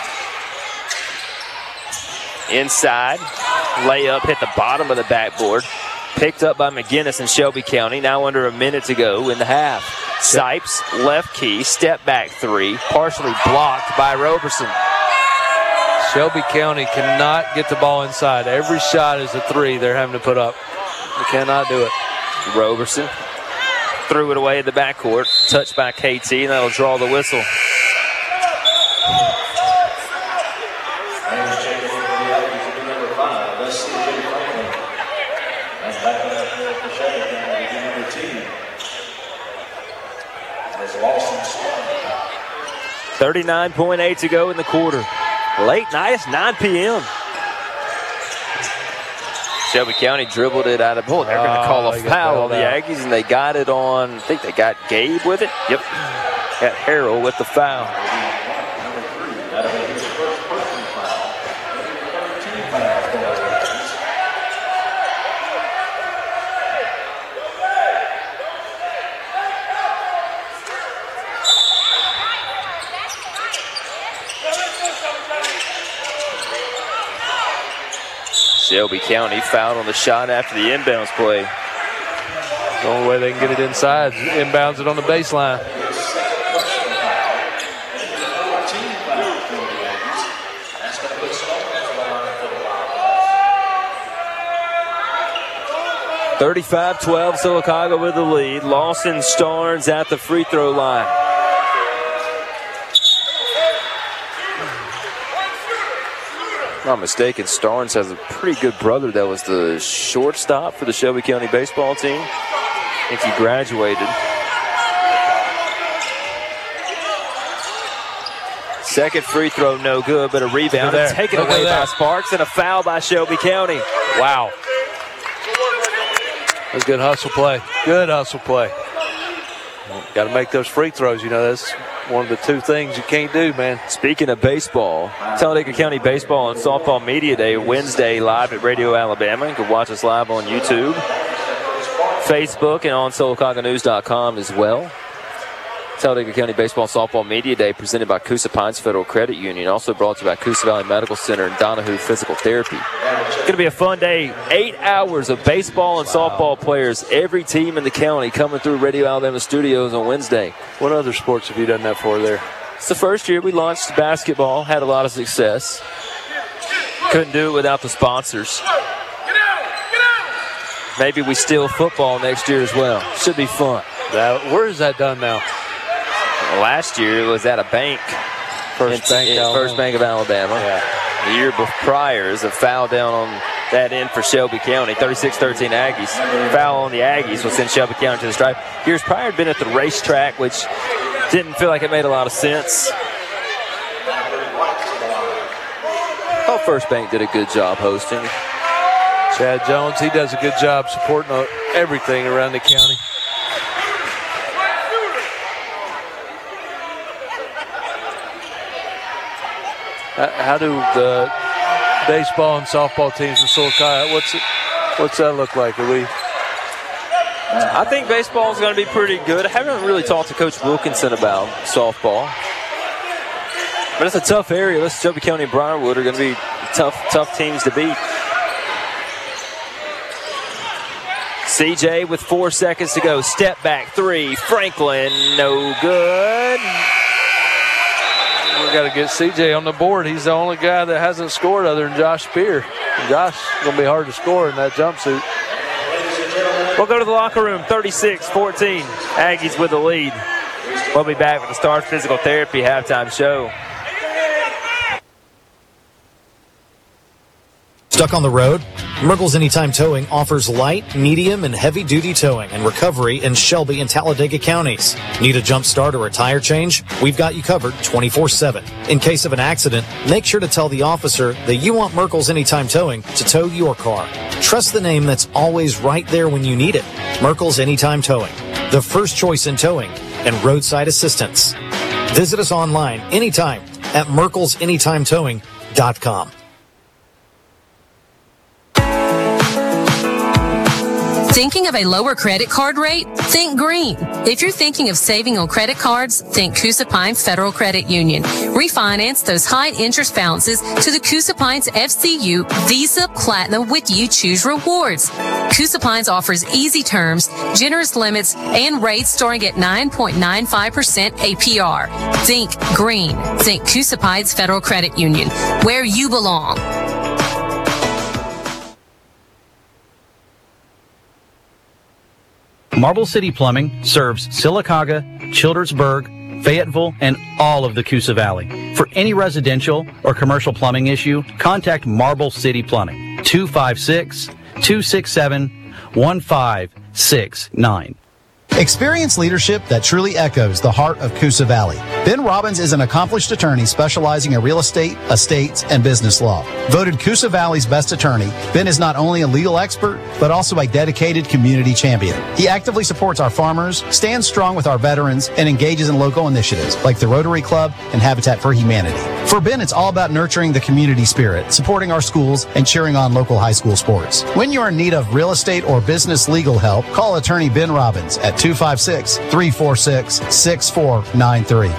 Inside, layup hit the bottom of the backboard. Picked up by McGinnis in Shelby County. Now under a minute to go in the half. Sipes, left key, step back three. Partially blocked by Roberson. Shelby County cannot get the ball inside. Every shot is a three they're having to put up. They cannot do it. Roberson threw it away in the backcourt. Touched by K T, and that'll draw the whistle. thirty-nine point eight to go in the quarter. Late night, it's nine p.m. Shelby County dribbled it out of, oh, they're going to call oh, a foul on the Aggies, and they got it on, I think they got Gabe with it. Yep. Got Harrell with the foul. Shelby County fouled on the shot after the inbounds play. The only way they can get it inside is inbounds it on the baseline. thirty-five twelve, Sylacauga with the lead. Lawson Starnes at the free throw line. If I'm not mistaken, Starnes has a pretty good brother that was the shortstop for the Shelby County baseball team. I think he graduated. Second free throw, no good, but a rebound Look at taken there. Look away at by that. Sparks and a foul by Shelby County. Wow. That's good hustle play. Good hustle play. Got to make those free throws. You know, that's one of the two things you can't do, man. Speaking of baseball, Talladega County Baseball and Softball Media Day Wednesday live at Radio Alabama. You can watch us live on YouTube, Facebook, and on Sylacauga News dot com as well. Talladega County Baseball and Softball Media Day presented by Coosa Pines Federal Credit Union. Also brought to you by Coosa Valley Medical Center and Donahue Physical Therapy. It's going to be a fun day. Eight hours of baseball and softball players, every team in the county coming through Radio Alabama Studios on Wednesday. What other sports have you done that for there? It's the first year we launched basketball, had a lot of success. Couldn't do it without the sponsors. Maybe we steal football next year as well. Should be fun. That, where is that done now? Last year it was at a bank. First in, Bank in Alabama. First Bank of Alabama. Yeah. The year prior is a foul down on that end for Shelby County. thirty-six thirteen Aggies. Foul on the Aggies will send Shelby County to the stripe. Years prior had been at the racetrack, which didn't feel like it made a lot of sense. Oh, First Bank did a good job hosting. Chad Jones, he does a good job supporting uh, everything around the county. How do the baseball and softball teams in Sylacauga, what's it, what's that look like? Are we? I think baseball is going to be pretty good. I haven't really talked to Coach Wilkinson about softball. But it's a tough area. This Shelby County and Briarwood are going to be tough, tough teams to beat. C J with four seconds to go. Step back three. Franklin, no good. We got to get C J on the board. He's the only guy that hasn't scored other than Josh Spear. And Josh is going to be hard to score in that jumpsuit. We'll go to the locker room. thirty-six fourteen. Aggies with the lead. We'll be back with the Star Physical Therapy halftime show. Stuck on the road? Merkel's Anytime Towing offers light, medium, and heavy-duty towing and recovery in Shelby and Talladega counties. Need a jump start or a tire change? We've got you covered twenty-four seven. In case of an accident, make sure to tell the officer that you want Merkel's Anytime Towing to tow your car. Trust the name that's always right there when you need it. Merkel's Anytime Towing, the first choice in towing and roadside assistance. Visit us online anytime at merkels anytime towing dot com. Thinking of a lower credit card rate? Think green. If you're thinking of saving on credit cards, think Coosa Pines Federal Credit Union. Refinance those high interest balances to the Coosa Pines F C U Visa Platinum with You Choose Rewards. Coosa Pines offers easy terms, generous limits, and rates starting at nine point nine five percent A P R. Think green. Think Coosa Pines Federal Credit Union, where you belong. Marble City Plumbing serves Sylacauga, Childersburg, Fayetteville, and all of the Coosa Valley. For any residential or commercial plumbing issue, contact Marble City Plumbing, two five six, two six seven, one five six nine. Experience leadership that truly echoes the heart of Coosa Valley. Ben Robbins is an accomplished attorney specializing in real estate, estates, and business law. Voted Coosa Valley's best attorney, Ben is not only a legal expert, but also a dedicated community champion. He actively supports our farmers, stands strong with our veterans, and engages in local initiatives like the Rotary Club and Habitat for Humanity. For Ben, it's all about nurturing the community spirit, supporting our schools, and cheering on local high school sports. When you're in need of real estate or business legal help, call attorney Ben Robbins at two five six, three four six, six four nine three.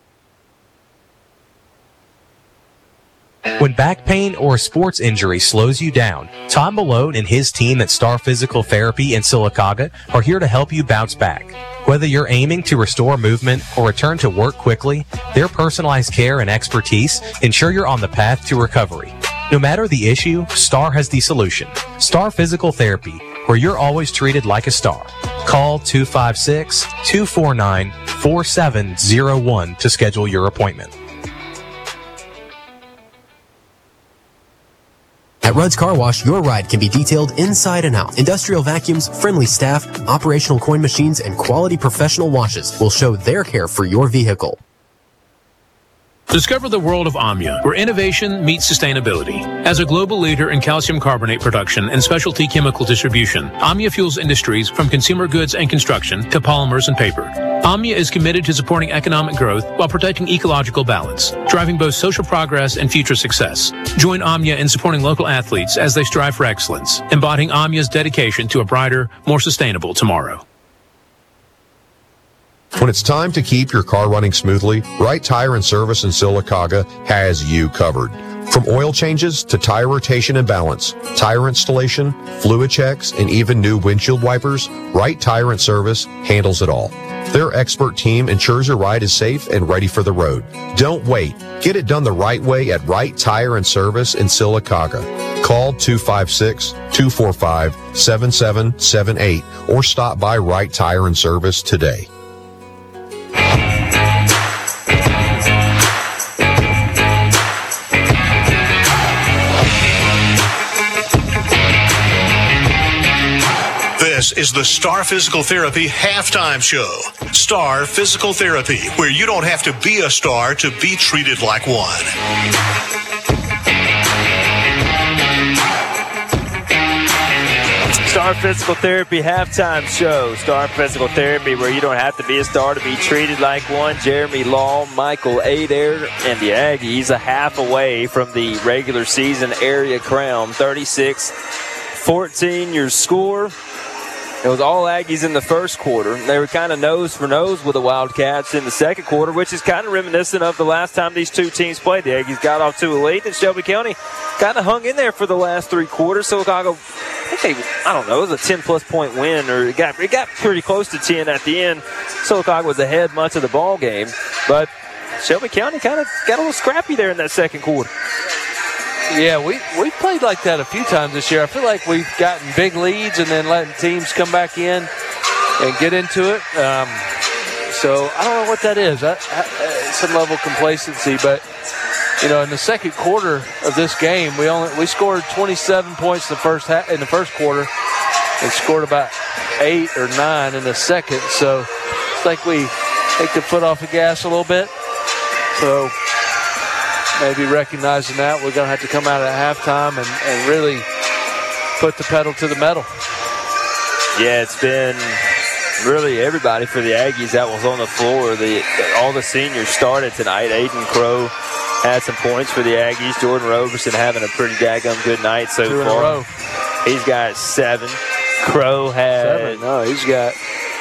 When back pain or sports injury slows you down, Tom Malone and his team at Star Physical Therapy in Sylacauga are here to help you bounce back. Whether you're aiming to restore movement or return to work quickly, their personalized care and expertise ensure you're on the path to recovery. No matter the issue, Star has the solution. Star Physical Therapy, where you're always treated like a star. Call two five six, two four nine, four seven zero one to schedule your appointment. At Rudd's Car Wash, your ride can be detailed inside and out. Industrial vacuums, friendly staff, operational coin machines, and quality professional washes will show their care for your vehicle. Discover the world of Omnia, where innovation meets sustainability. As a global leader in calcium carbonate production and specialty chemical distribution, Omnia fuels industries from consumer goods and construction to polymers and paper. Omnia is committed to supporting economic growth while protecting ecological balance, driving both social progress and future success. Join Omnia in supporting local athletes as they strive for excellence, embodying Omnia's dedication to a brighter, more sustainable tomorrow. When it's time to keep your car running smoothly, Wright Tire and Service in Sylacauga has you covered. From oil changes to tire rotation and balance, tire installation, fluid checks, and even new windshield wipers, Wright Tire and Service handles it all. Their expert team ensures your ride is safe and ready for the road. Don't wait. Get it done the right way at Wright Tire and Service in Sylacauga. Call two five six, two four five, seven seven seven eight or stop by Wright Tire and Service today. This is the Star Physical Therapy Halftime Show. Star Physical Therapy, where you don't have to be a star to be treated like one. Star Physical Therapy Halftime Show. Star Physical Therapy, where you don't have to be a star to be treated like one. Jeremy Law, Michael Adair, and the Aggies a half away from the regular season area crown. thirty-six fourteen your score. It was all Aggies in the first quarter. They were kind of nose for nose with the Wildcats in the second quarter, which is kind of reminiscent of the last time these two teams played. The Aggies got off to a lead, and Shelby County kind of hung in there for the last three quarters. So Chicago, I think they, I don't know, it was a ten-plus point win, or it got, it got pretty close to ten at the end. So Chicago was ahead much of the ball game, but Shelby County kind of got a little scrappy there in that second quarter. Yeah, we we played like that a few times this year. I feel like we've gotten big leads and then letting teams come back in and get into it. Um, so I don't know what that is. I, I, some level of complacency, but you know, in the second quarter of this game, we only we scored twenty-seven points in the first ha- in the first quarter, and scored about eight or nine in the second. So it's like we take the foot off the gas a little bit. So maybe recognizing that, we're going to have to come out at halftime and, and really put the pedal to the metal. Yeah, it's been really everybody for the Aggies that was on the floor. The all the seniors started tonight. Aiden Crow had some points for the Aggies. Jordan Roberson having a pretty daggum good night so Two in far. a row. He's got seven. Crow had... Seven? No, he's got...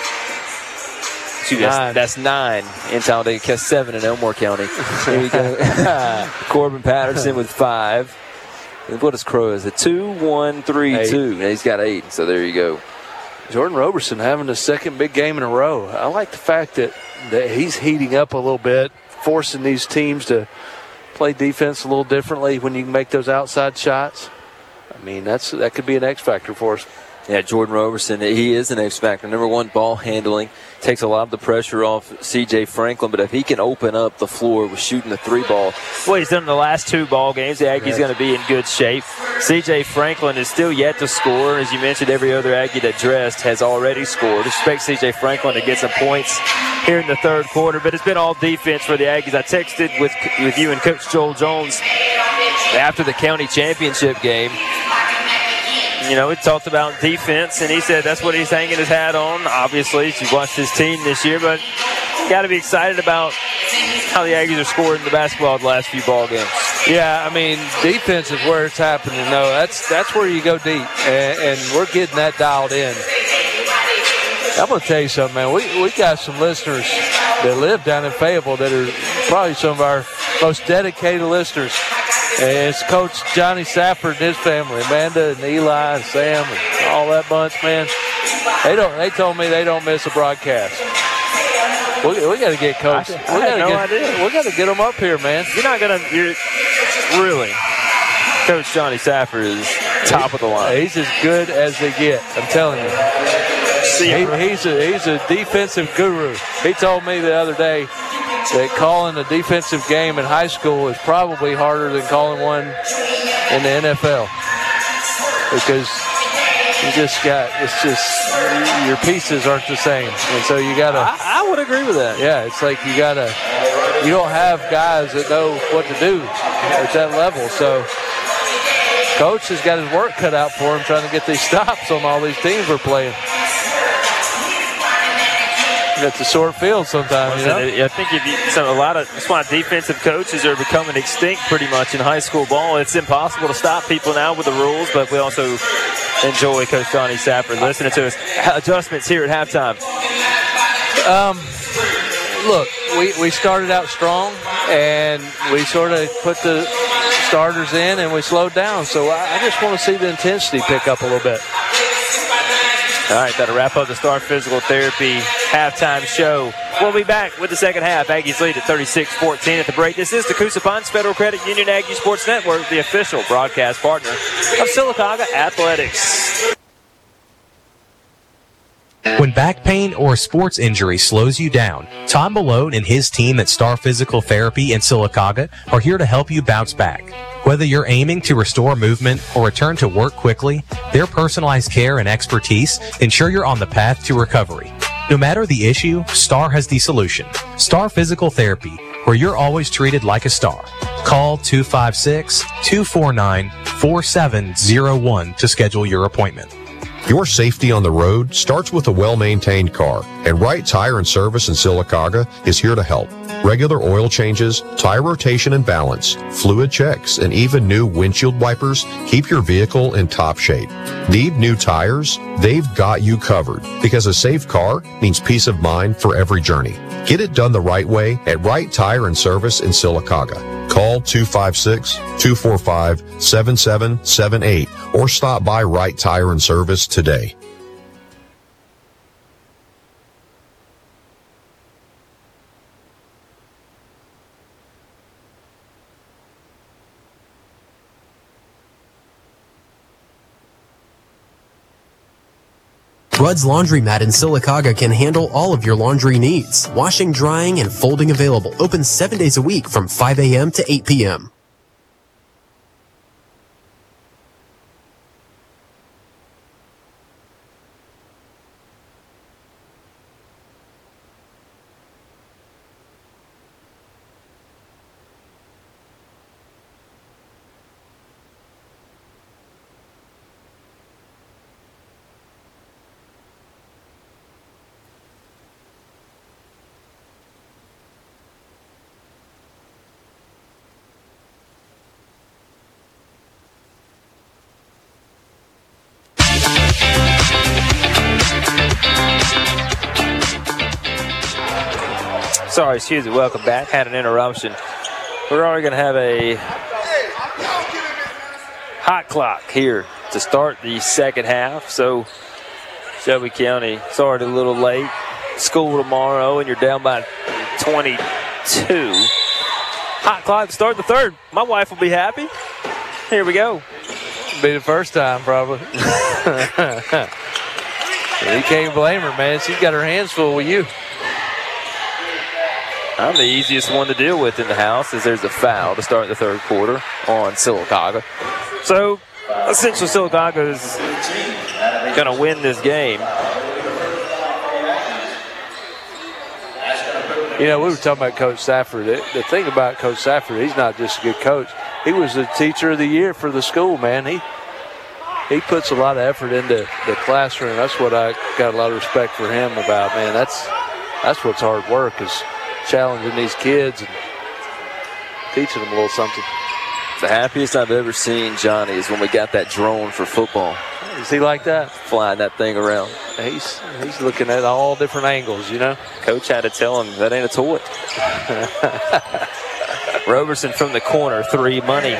That's nine. That's nine in Talladega. That's seven in Elmore County. Here we go. Corbin Patterson with five. And what is Crow? Is it two, one, three, eight. two? And he's got eight. So there you go. Jordan Roberson having the second big game in a row. I like the fact that, that he's heating up a little bit, forcing these teams to play defense a little differently when you can make those outside shots. I mean, that's that could be an X factor for us. Yeah, Jordan Roberson, he is an X factor. Number one, ball handling. Takes a lot of the pressure off C J Franklin, but if he can open up the floor with shooting the three ball, well, he's done in the last two ball games. The Aggie's going to be in good shape. C J Franklin is still yet to score. As you mentioned, every other Aggie that dressed has already scored. Expect C J Franklin to get some points here in the third quarter, but it's been all defense for the Aggies. I texted with, with you and Coach Joel Jones after the county championship game. You know, we talked about defense, and he said that's what he's hanging his hat on. Obviously, he's watched his team this year, but got to be excited about how the Aggies are scoring the basketball the last few ball games. Yeah, I mean, defense is where it's happening. No, that's that's where you go deep, and, and we're getting that dialed in. I'm going to tell you something, man. We we got some listeners that live down in Fayetteville that are probably some of our most dedicated listeners. And it's Coach Johnny Safford and his family, Amanda and Eli and Sam and all that bunch, man. They don't. They told me they don't miss a broadcast. We, we got to get Coach. I, we I had gotta no get, idea. We got to get them up here, man. You're not gonna. You're really. Coach Johnny Safford is top of the line. He's as good as they get. I'm telling you. He, he's a he's a defensive guru. He told me the other day that calling a defensive game in high school is probably harder than calling one in the N F L, because you just got it's just your pieces aren't the same, and so you gotta. I, I would agree with that. Yeah, it's like you gotta you don't have guys that know what to do at that level. So Coach has got his work cut out for him trying to get these stops on all these teams we're playing. It's a short field sometimes. You know? I think if you, so a lot of that's why defensive coaches are becoming extinct pretty much in high school ball. It's impossible to stop people now with the rules, but we also enjoy Coach Johnny Safford listening to us. Adjustments here at halftime. Um, look, we, we started out strong, and we sort of put the starters in, and we slowed down. So I, I just want to see the intensity pick up a little bit. All right, that'll wrap up the Star Physical Therapy halftime show. We'll be back with the second half. Aggies lead at thirty-six fourteen at the break. This is the Coosa Pines Federal Credit Union Aggie Sports Network, the official broadcast partner of Sylacauga Athletics. When back pain or sports injury slows you down, Tom Malone and his team at Star Physical Therapy in Sylacauga are here to help you bounce back. Whether you're aiming to restore movement or return to work quickly, their personalized care and expertise ensure you're on the path to recovery. No matter the issue, Star has the solution. Star Physical Therapy, where you're always treated like a star. Call two five six, two four nine, four seven zero one to schedule your appointment. Your safety on the road starts with a well-maintained car, and Wright Tire and Service in Sylacauga is here to help. Regular oil changes, tire rotation and balance, fluid checks, and even new windshield wipers keep your vehicle in top shape. Need new tires? They've got you covered, because a safe car means peace of mind for every journey. Get it done the right way at Wright Tire and Service in Sylacauga. Call two five six, two four five, seven seven seven eight or stop by Wright Tire and Service today. Rudd's Laundromat in Sylacauga can handle all of your laundry needs. Washing, drying, and folding available. Open seven days a week from five a.m. to eight p.m. Sorry, excuse me. Welcome back. Had an interruption. We're already going to have a hot clock here to start the second half. So, Shelby County started a little late. School tomorrow, and you're down by twenty-two. Hot clock to start the third. My wife will be happy. Here we go. Be the first time, probably. You can't blame her, man. She's got her hands full with you. I'm the easiest one to deal with in the house, as there's a foul to start the third quarter on Sylacauga. So, essentially, Sylacauga is going to win this game. You know, we were talking about Coach Safford. The, the thing about Coach Safford, he's not just a good coach. He was the teacher of the year for the school, man. He he puts a lot of effort into the classroom. That's what I got a lot of respect for him about, man. That's that's what's hard work, is challenging these kids and teaching them a little something. The happiest I've ever seen Johnny is when we got that drone for football. Is he like that? Flying that thing around. He's he's looking at all different angles, you know. Coach had to tell him that ain't a toy. Roberson from the corner, three, money.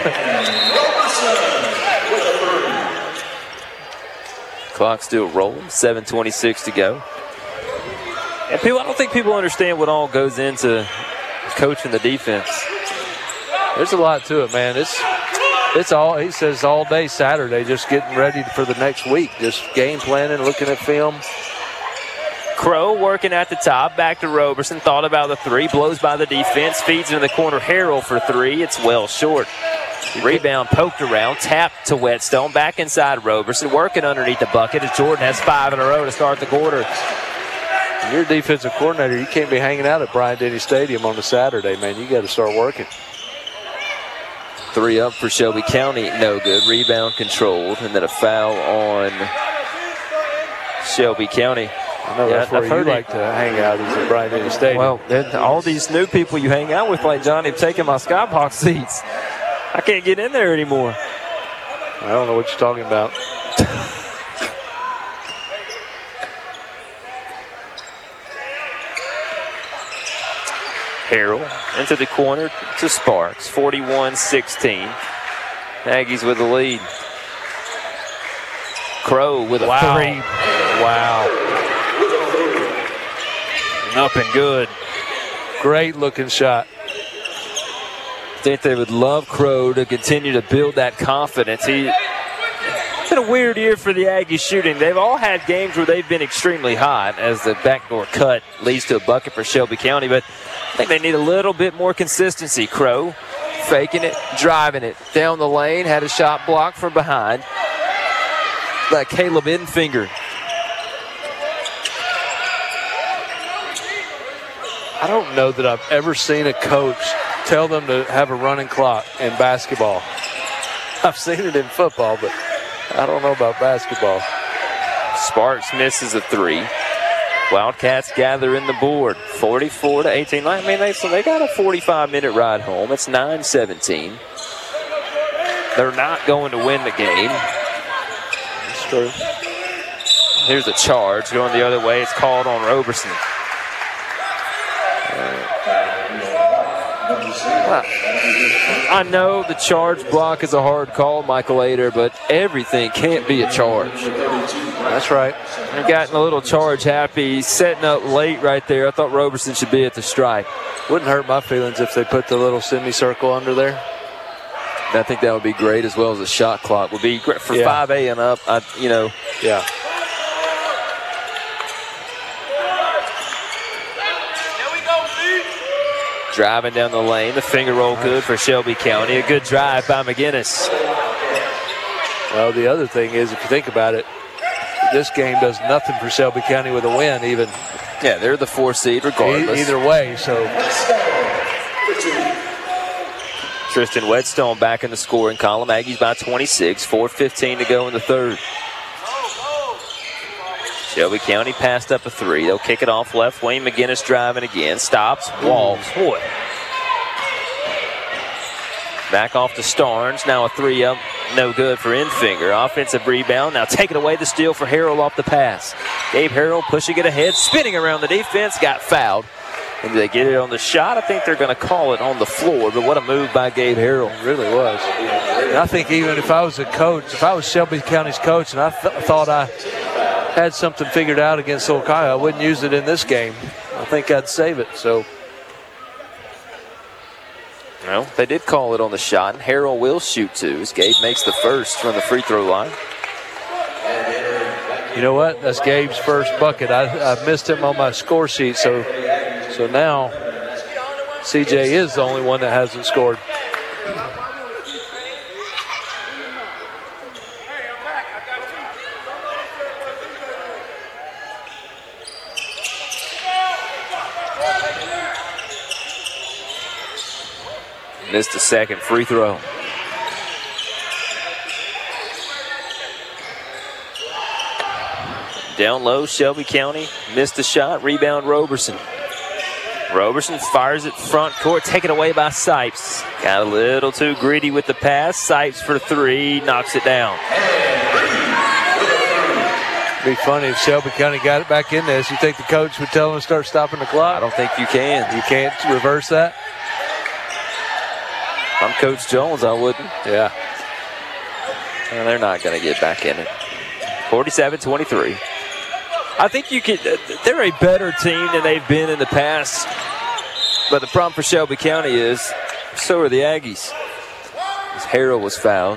Clock still rolling, seven twenty-six to go. And people, I don't think people understand what all goes into coaching the defense. There's a lot to it, man. It's it's all, he says, all day Saturday, just getting ready for the next week, just game planning, looking at film. Crow working at the top, back to Roberson, thought about the three, blows by the defense, feeds into the corner, Harrell for three, it's well short. Rebound poked around, tapped to Whetstone, back inside Roberson, working underneath the bucket as Jordan has five in a row to start the quarter. When you're a defensive coordinator, you can't be hanging out at Bryant-Denny Stadium on a Saturday, man. You got to start working. Three up for Shelby County, no good. Rebound controlled, and then a foul on Shelby County. I know that's yeah, where you like to hang out is at Bryant-Denny Stadium. Well, then all these new people you hang out with, like Johnny, have taken my Skybox seats. I can't get in there anymore. I don't know what you're talking about. Harrell into the corner to Sparks, forty-one sixteen. Aggies with the lead. Crow with a wow. three. Wow. Up and good. Great looking shot. I think they would love Crow to continue to build that confidence. He, it's been a weird year for the Aggies shooting. They've all had games where they've been extremely hot as the backdoor cut leads to a bucket for Shelby County, but I think they need a little bit more consistency. Crow faking it, driving it down the lane, had a shot blocked from behind by Caleb Enfinger. I don't know that I've ever seen a coach tell them to have a running clock in basketball. I've seen it in football, but I don't know about basketball. Sparks misses a three. Wildcats gather in the board, forty-four to eighteen. I mean, they, so they got a forty-five minute ride home. It's nine seventeen. They're not going to win the game. That's true. Here's a charge going the other way. It's called on Roberson. I know the charge block is a hard call, Michael Ader, but everything can't be a charge. That's right. I've gotten a little charge happy, setting up late right there. I thought Roberson should be at the stripe. Wouldn't hurt my feelings if they put the little semicircle under there. I think that would be great, as well as a shot clock would be great for yeah. five A and up. I, you know. Yeah. Driving down the lane, the finger roll good for Shelby County. A good drive by McGinnis. Well, the other thing is, if you think about it, this game does nothing for Shelby County with a win, even. Yeah, they're the four seed regardless. E- either way, so. Tristan Whetstone back in the scoring column. Aggies by twenty-six, four fifteen to go in the third. Shelby County passed up a three. They'll kick it off left wing. McGinnis driving again. Stops. Walls. Boy. Back off to Starnes. Now a three up. No good for Enfinger. Offensive rebound. Now take it away. The steal for Harrell off the pass. Gabe Harrell pushing it ahead. Spinning around the defense. Got fouled. And they get it on the shot. I think they're going to call it on the floor. But what a move by Gabe Harrell. It really was. And I think even if I was a coach, if I was Shelby County's coach and I th- thought I had something figured out against Silicaga, I wouldn't use it in this game. I think I'd save it. So, well, they did call it on the shot, and Harrell will shoot two as Gabe makes the first from the free throw line. You know what? That's Gabe's first bucket. I, I missed him on my score sheet, so so now C J is the only one that hasn't scored. Missed a second free throw. Down low, Shelby County missed a shot. Rebound, Roberson. Roberson fires it front court, taken away by Sipes. Got a little too greedy with the pass. Sipes for three, knocks it down. It'd be funny if Shelby County got it back in this. You think the coach would tell them to start stopping the clock? I don't think you can. You can't reverse that? I'm Coach Jones, I wouldn't. Yeah. Well, they're not going to get back in it. forty-seven twenty-three. I think you could. They're a better team than they've been in the past. But the problem for Shelby County is, so are the Aggies. As Harrell was fouled.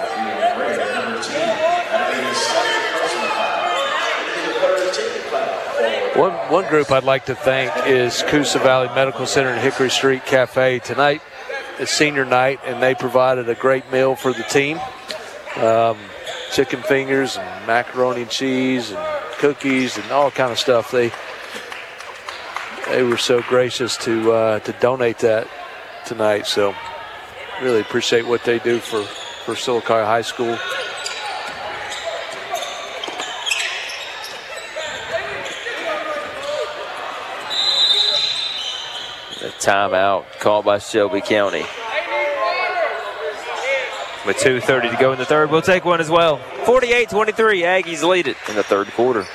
One one group I'd like to thank is Coosa Valley Medical Center and Hickory Street Cafe. Tonight is senior night, and they provided a great meal for the team. Um, chicken fingers and macaroni and cheese and cookies and all kind of stuff. They they were so gracious to uh, to donate that tonight. So really appreciate what they do for, for Sylacauga High School. A timeout called by Shelby County. With two thirty to go in the third, we'll take one as well. forty-eight twenty-three, Aggies lead it in the third quarter.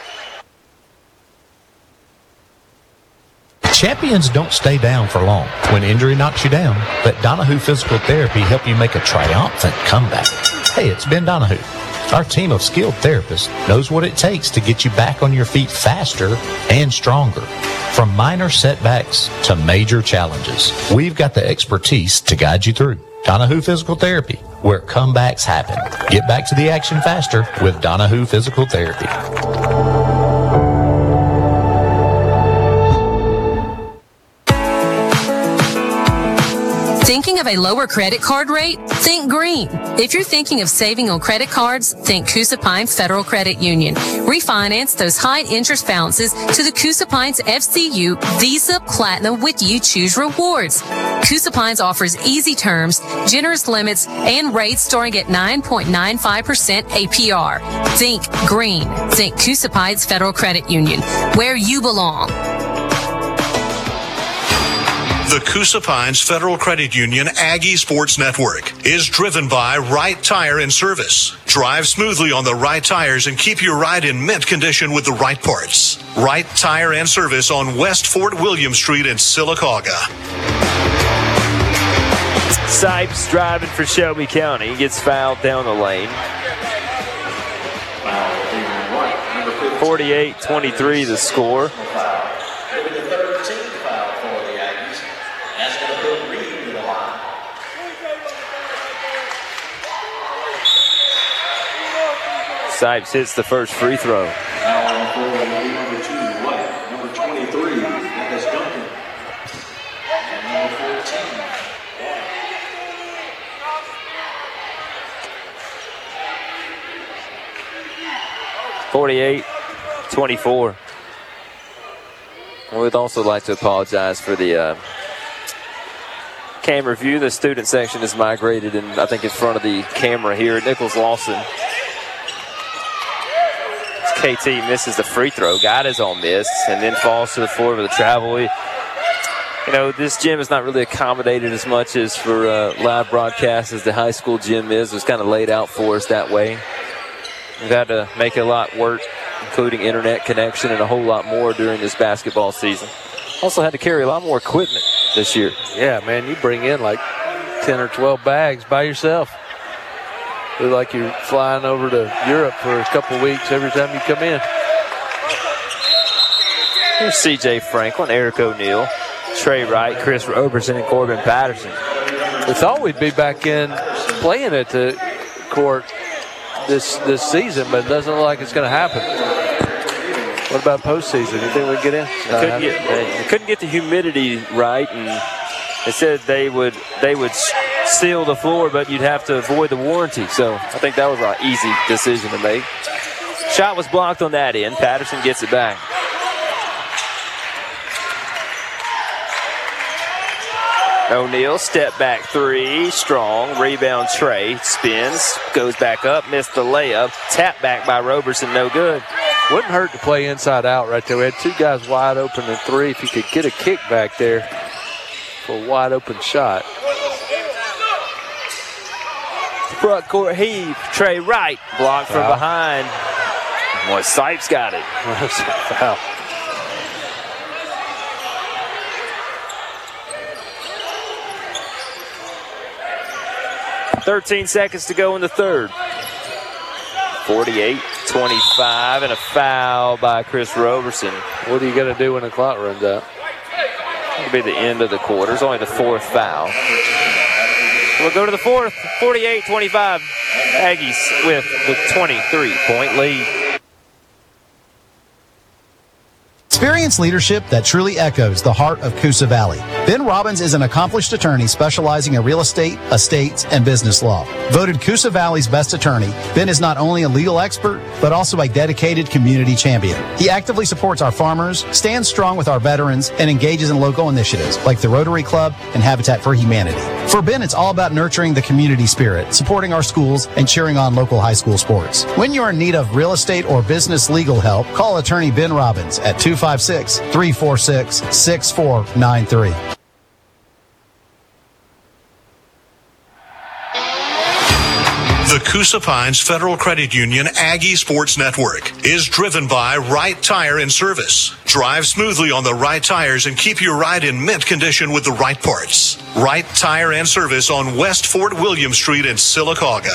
Champions don't stay down for long. When injury knocks you down, let Donahue Physical Therapy help you make a triumphant comeback. Hey, it's Ben Donahue. Our team of skilled therapists knows what it takes to get you back on your feet faster and stronger. From minor setbacks to major challenges, we've got the expertise to guide you through. Donahue Physical Therapy, where comebacks happen. Get back to the action faster with Donahue Physical Therapy. Thinking of a lower credit card rate? Think green. If you're thinking of saving on credit cards, think Coosa Pines Federal Credit Union. Refinance those high interest balances to the Coosa Pines F C U Visa Platinum with You Choose Rewards. Coosa Pines offers easy terms, generous limits, and rates starting at nine point nine five percent A P R. Think green. Think Coosa Pines Federal Credit Union, where you belong. The Coosa Pines Federal Credit Union Aggie Sports Network is driven by Right Tire and Service. Drive smoothly on the right tires and keep your ride in mint condition with the right parts. Right Tire and Service on West Fort William Street in Sylacauga. Sipes driving for Shelby County. Gets fouled down the lane. forty-eight twenty-three the score. Sipes hits the first free throw. Now for number two, White. Number twenty-three, that is Duncan. And number fourteen. forty-eight twenty-four. We'd also like to apologize for the uh, camera view. The student section is migrated, and I think in front of the camera here. Nichols Lawson. K T misses the free throw. Got his own miss, and then falls to the floor with a travel. We, you know, this gym is not really accommodated as much as for uh, live broadcasts as the high school gym is. It's kind of laid out for us that way. We've had to make a lot work, including internet connection and a whole lot more during this basketball season. Also had to carry a lot more equipment this year. Yeah, man, you bring in like ten or twelve bags by yourself. Look like you're flying over to Europe for a couple weeks every time you come in. Here's C J Franklin, Eric O'Neill, Trey Wright, Chris Roberson, and Corbin Patterson. We thought we'd be back in playing at the court this this season, but it doesn't look like it's going to happen. What about postseason? You think we can get in? They couldn't get, they couldn't get the humidity right, and they said they would they would seal the floor, but you'd have to avoid the warranty. So I think that was an easy decision to make. Shot was blocked on that end. Patterson gets it back. O'Neal, step back three, strong, rebound Trey, spins, goes back up, missed the layup, tap back by Roberson, no good. Wouldn't hurt to play inside out right there. We had two guys wide open and three. If you could get a kick back there for a wide open shot. Front court heave, Trey Wright, blocked from Foul. behind. Boy, Sipes got it. That's a foul. thirteen seconds to go in the third. forty-eight twenty-five and a foul by Chris Roberson. What are you going to do when the clock runs out? It'll be the end of the quarter. It's only the fourth foul. We'll go to the fourth. forty-eight twenty-five. Aggies with the twenty-three point lead. Experience leadership that truly echoes the heart of Coosa Valley. Ben Robbins is an accomplished attorney specializing in real estate, estates, and business law. Voted Coosa Valley's best attorney, Ben is not only a legal expert, but also a dedicated community champion. He actively supports our farmers, stands strong with our veterans, and engages in local initiatives like the Rotary Club and Habitat for Humanity. For Ben, it's all about nurturing the community spirit, supporting our schools, and cheering on local high school sports. When you're in need of real estate or business legal help, call attorney Ben Robbins at two five six, three four six, six four nine three. The Coosa Pines Federal Credit Union Aggie Sports Network is driven by Wright Tire and Service. Drive smoothly on the right tires and keep your ride in mint condition with the right parts. Wright Tire and Service on West Fort William Street in Sylacauga.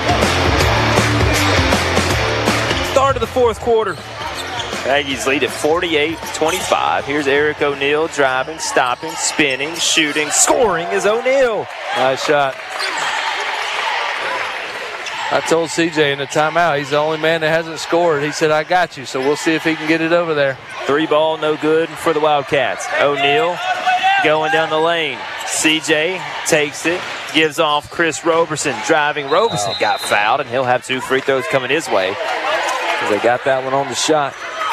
Start of the fourth quarter. Aggies lead at forty-eight twenty-five. Here's Eric O'Neal driving, stopping, spinning, shooting, scoring is O'Neal. Nice shot. I told C J in the timeout, he's the only man that hasn't scored. He said, I got you, so we'll see if he can get it over there. Three ball, no good for the Wildcats. O'Neal going down the lane. C J takes it, gives off Chris Roberson. Driving, Roberson oh. got fouled, and he'll have two free throws coming his way. They got that one on the shot.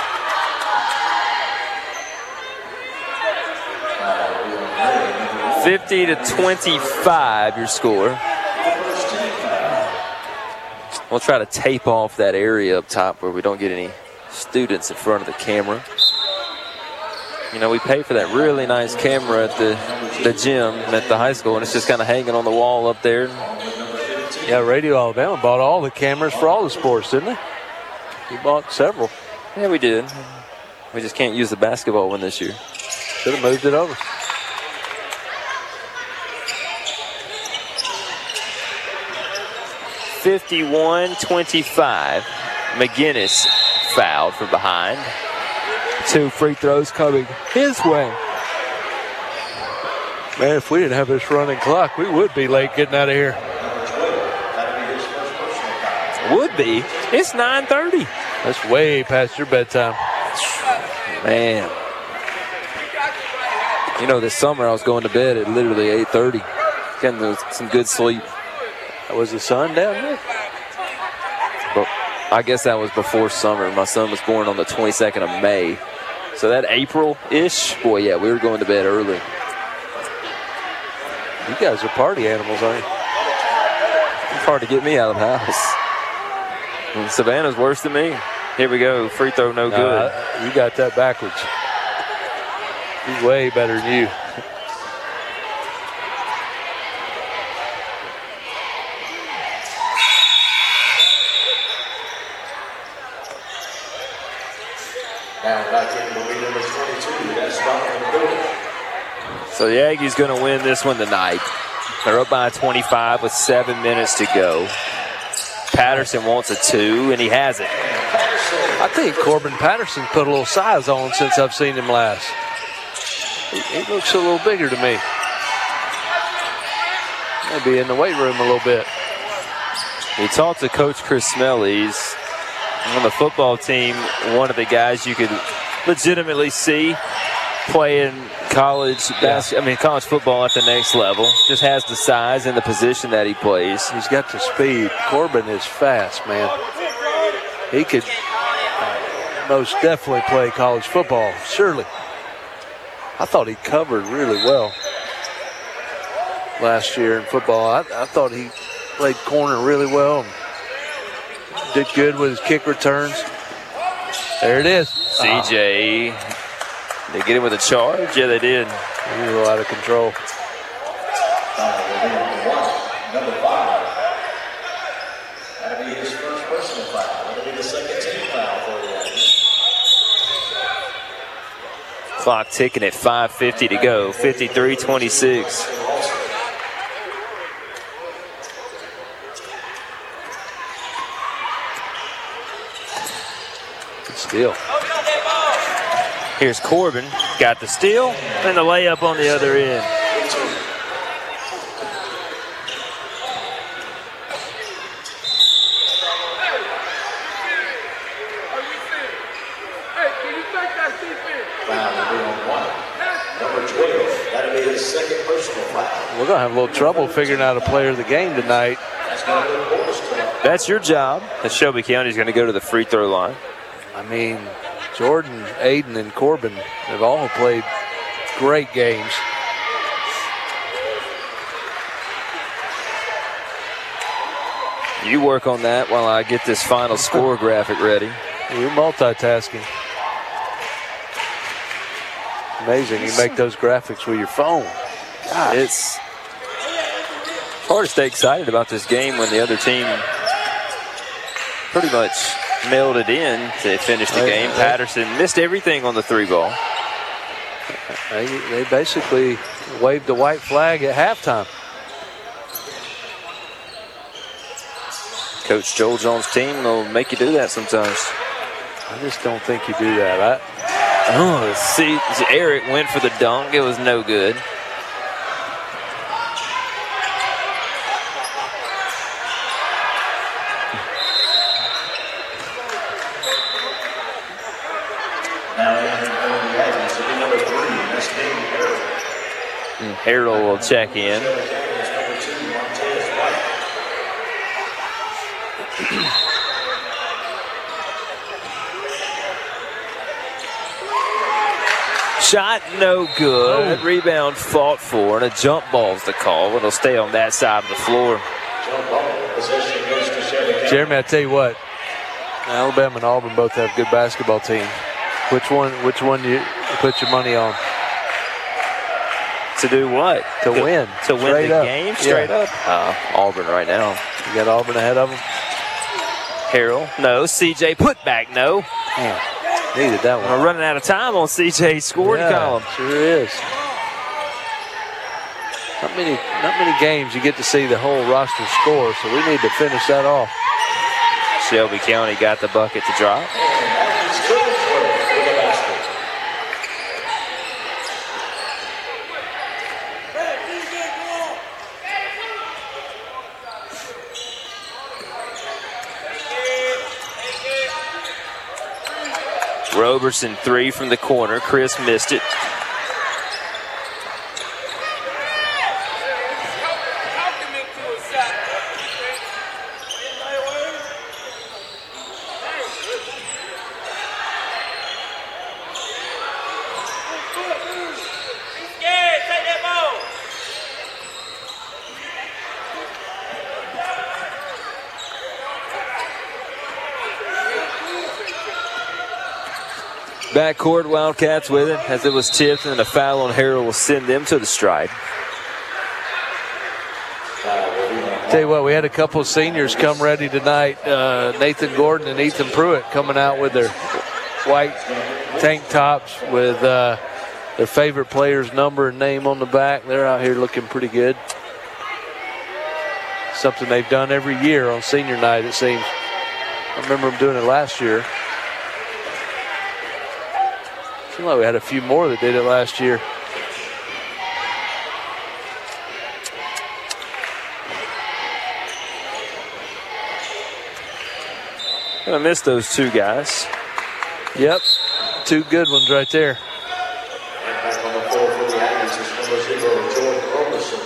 fifty to twenty-five, your score. We'll try to tape off that area up top where we don't get any students in front of the camera. You know, we pay for that really nice camera at the, the gym at the high school, and it's just kind of hanging on the wall up there. Yeah, Radio Alabama bought all the cameras for all the sports, didn't they? We bought several. Yeah, we did. We just can't use the basketball one this year. Should have moved it over. fifty-one twenty-five. McGinnis fouled from behind. Two free throws coming his way. Man, if we didn't have this running clock, we would be late getting out of here. Would be. It's nine thirty. That's way past your bedtime. Man. You know, this summer I was going to bed at literally eight thirty. Getting some good sleep. Was the sun down there? But I guess that was before summer. My son was born on the twenty-second of May. So that April-ish, boy, yeah, we were going to bed early. You guys are party animals, aren't you? It's hard to get me out of the house. And Savannah's worse than me. Here we go. Free throw, no, no good. I, you got that backwards. He's way better than you. So the Aggies going to win this one tonight. They're up by twenty-five with seven minutes to go. Patterson wants a two, and he has it. I think Corbin Patterson put a little size on since I've seen him last. He, he looks a little bigger to me. Maybe in the weight room a little bit. He talked to Coach Chris Smellies on the football team. One of the guys you could legitimately see playing college basketball, I mean college football at the next level. Just has the size and the position that he plays. He's got the speed. Corbin is fast, man. He could most definitely play college football, surely. I thought he covered really well last year in football. I, I thought he played corner really well and did good with his kick returns. There it is. C J, uh, they get him with a charge? Yeah, they did. He was a lot of control. Number five. That'll be his first personal foul. That'll be the second team foul for the Aggies. Clock ticking at five fifty to go. fifty-three twenty-six. Steal. Here's Corbin. Got the steal and the layup on the other end. Hey, can you take that defense? we're going to have a little trouble figuring out a player of the game tonight. That's your job. And Shelby County's going to go to the free throw line. I mean, Jordan, Aiden, and Corbin have all played great games. You work on that while I get this final score graphic ready. You're multitasking. Amazing. You make those graphics with your phone. Gosh. It's hard to stay excited about this game when the other team pretty much mailed it in to finish the game. Patterson missed everything on the three ball. They, they basically waved the white flag at halftime. Coach Joel Jones' team will make you do that sometimes. I just don't think you do that. I, oh, see, Eric went for the dunk. It was no good. And Harold will check in. Shot no good. Oh. Rebound fought for, and a jump ball's the call. It'll stay on that side of the floor. Jeremy, I tell you what, Alabama and Auburn both have good basketball teams. Which one? Which one do you put your money on? To do what? To, to win. To win straight the up. game straight yeah. up. Uh, Auburn right now. You got Auburn ahead of them. Harold, no. C J put back, no. Man, needed that one. We're running out of time on C J's scoring yeah, column. Sure is. Not many, not many games you get to see the whole roster score, so we need to finish that off. Shelby County got the bucket to drop. Roberson three from the corner. Chris missed it. Backcourt Wildcats with it as it was tipped, and a foul on Harrell will send them to the stride. Tell you what, we had a couple of seniors come ready tonight. Uh, Nathan Gordon and Ethan Pruitt coming out with their white tank tops with uh, their favorite player's number and name on the back. They're out here looking pretty good. Something they've done every year on senior night, it seems. I remember them doing it last year. Seems like we had a few more that did it last year. I missed those two guys. Yep, two good ones right there. And back on the floor for the Aggies is number zero, Jordan Roberson.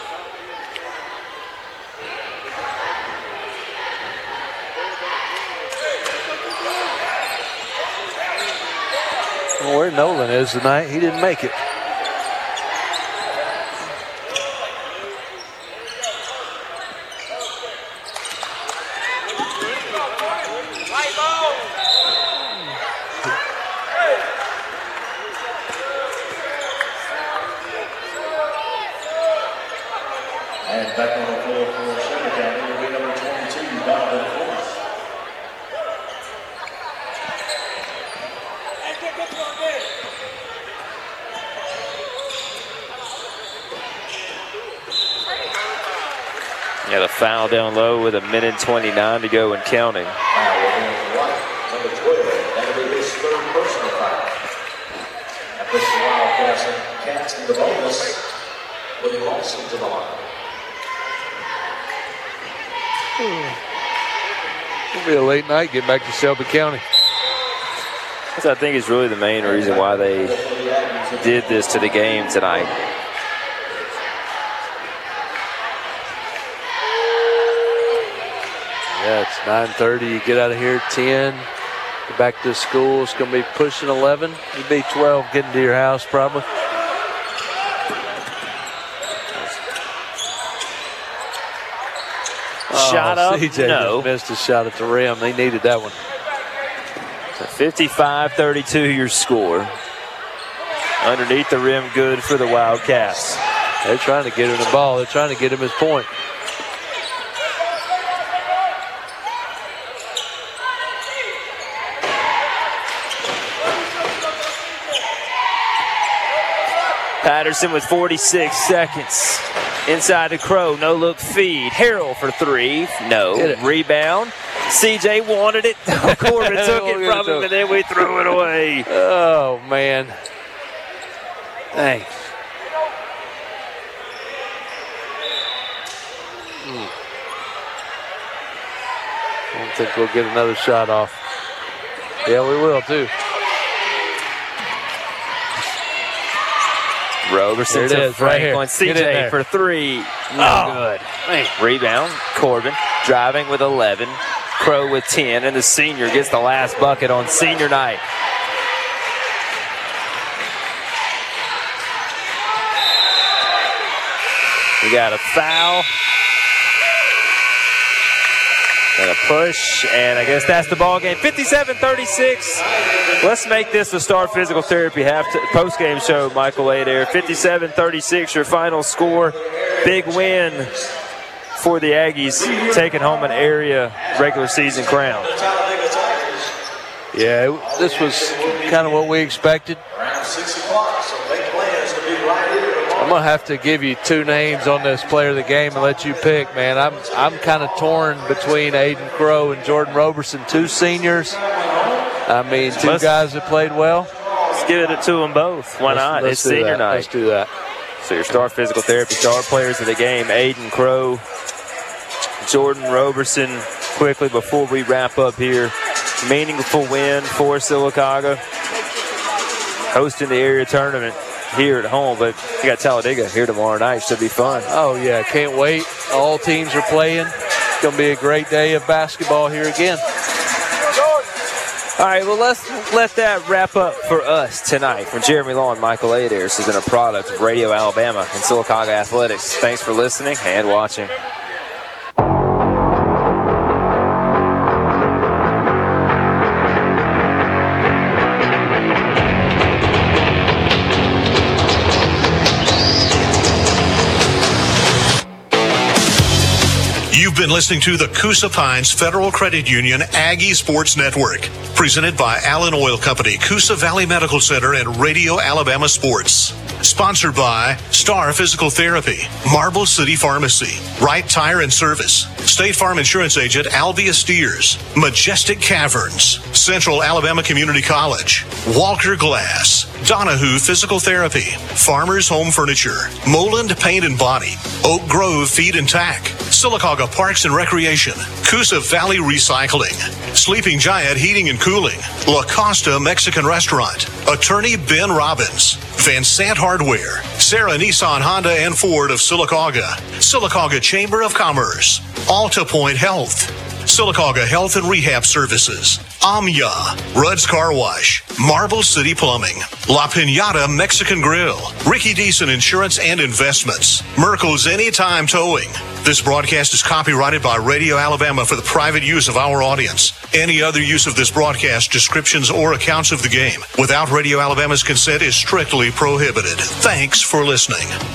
Well, where Nolan is tonight, he didn't make it. And back on the floor for Shelby County will be number twenty-two, Donovan Forrest. Yeah, the foul down low with a minute twenty-nine to go and counting. Number twelve, that'll be his third personal foul. That puts the Wildcats and Cats in the bonus with Lawson to the line. It'll be a late night getting back to Shelby County. Which I think is really the main reason why they did this to the game tonight. Yeah, it's nine thirty. You get out of here at ten. Get back to school. It's going to be pushing eleven. You'd be twelve getting to your house probably. Shot oh, up, C J no. missed a shot at the rim. They needed that one. So fifty-five thirty-two your score. Underneath the rim, good for the Wildcats. They're trying to get him the ball. They're trying to get him his point. Patterson with forty-six seconds. Inside to Crow, no look feed. Harrell for three, no. Rebound. C J wanted it. Corbin took it from him, and then we threw it away. Oh, man. Dang. Mm. I don't think we'll get another shot off. Yeah, we will, too. Roberson There it to is, right here. Franklin. C Get in J there. for three. No Oh, good. man. Rebound. Corbin driving with eleven. Crow with ten. And the senior gets the last bucket on senior night. We got a foul. And a push, and I guess that's the ball game. fifty-seven thirty-six. Let's make this the Star Physical Therapy half t- post-game show, Michael Adair. fifty-seven thirty-six, your final score. Big win for the Aggies, taking home an area regular season crown. Yeah, it, this was kind of what we expected. I'm gonna have to give you two names on this player of the game and let you pick, man. I'm I'm kind of torn between Aiden Crow and Jordan Roberson, two seniors. I mean, 2 Let's- guys that played well. Let's give it to them both. Why Let's- not? let's It's do senior that. night. Let's do that. So your Star Physical Therapy star players of the game, Aiden Crow, Jordan Roberson. Quickly before we wrap up here, meaningful win for Sylacauga, hosting the area tournament here at home, but you got Talladega here tomorrow night. Should be fun. Oh yeah, can't wait. All teams are playing. It's gonna be a great day of basketball here again. All right, well, let's let that wrap up for us tonight. From Jeremy Law and Michael Adair, this has been a product of Radio Alabama and Sylacauga Athletics. Thanks for listening and watching. You've been listening to the Coosa Pines Federal Credit Union Aggie Sports Network, presented by Allen Oil Company, Coosa Valley Medical Center, and Radio Alabama Sports. Sponsored by Star Physical Therapy, Marble City Pharmacy, Wright Tire and Service, State Farm Insurance Agent Albia Steers, Majestic Caverns, Central Alabama Community College, Walker Glass, Donahue Physical Therapy, Farmers Home Furniture, Moland Paint and Body, Oak Grove Feed and Tack, Sylacauga Parks and Recreation, Coosa Valley Recycling, Sleeping Giant Heating and Cooling, La Costa Mexican Restaurant, Attorney Ben Robbins, Van Sant Hardware, Sarah Nissan Honda and Ford of Sylacauga, Sylacauga Chamber of Commerce, Alta Point Health, Sylacauga Health and Rehab Services, Amya, Rudd's Car Wash, Marble City Plumbing, La Piñata Mexican Grill, Ricky Deason Insurance and Investments, Merkel's Anytime Towing. This broadcast is copyrighted by Radio Alabama for the private use of our audience. Any other use of this broadcast, descriptions, or accounts of the game without Radio Alabama's consent is strictly prohibited. Thanks for listening.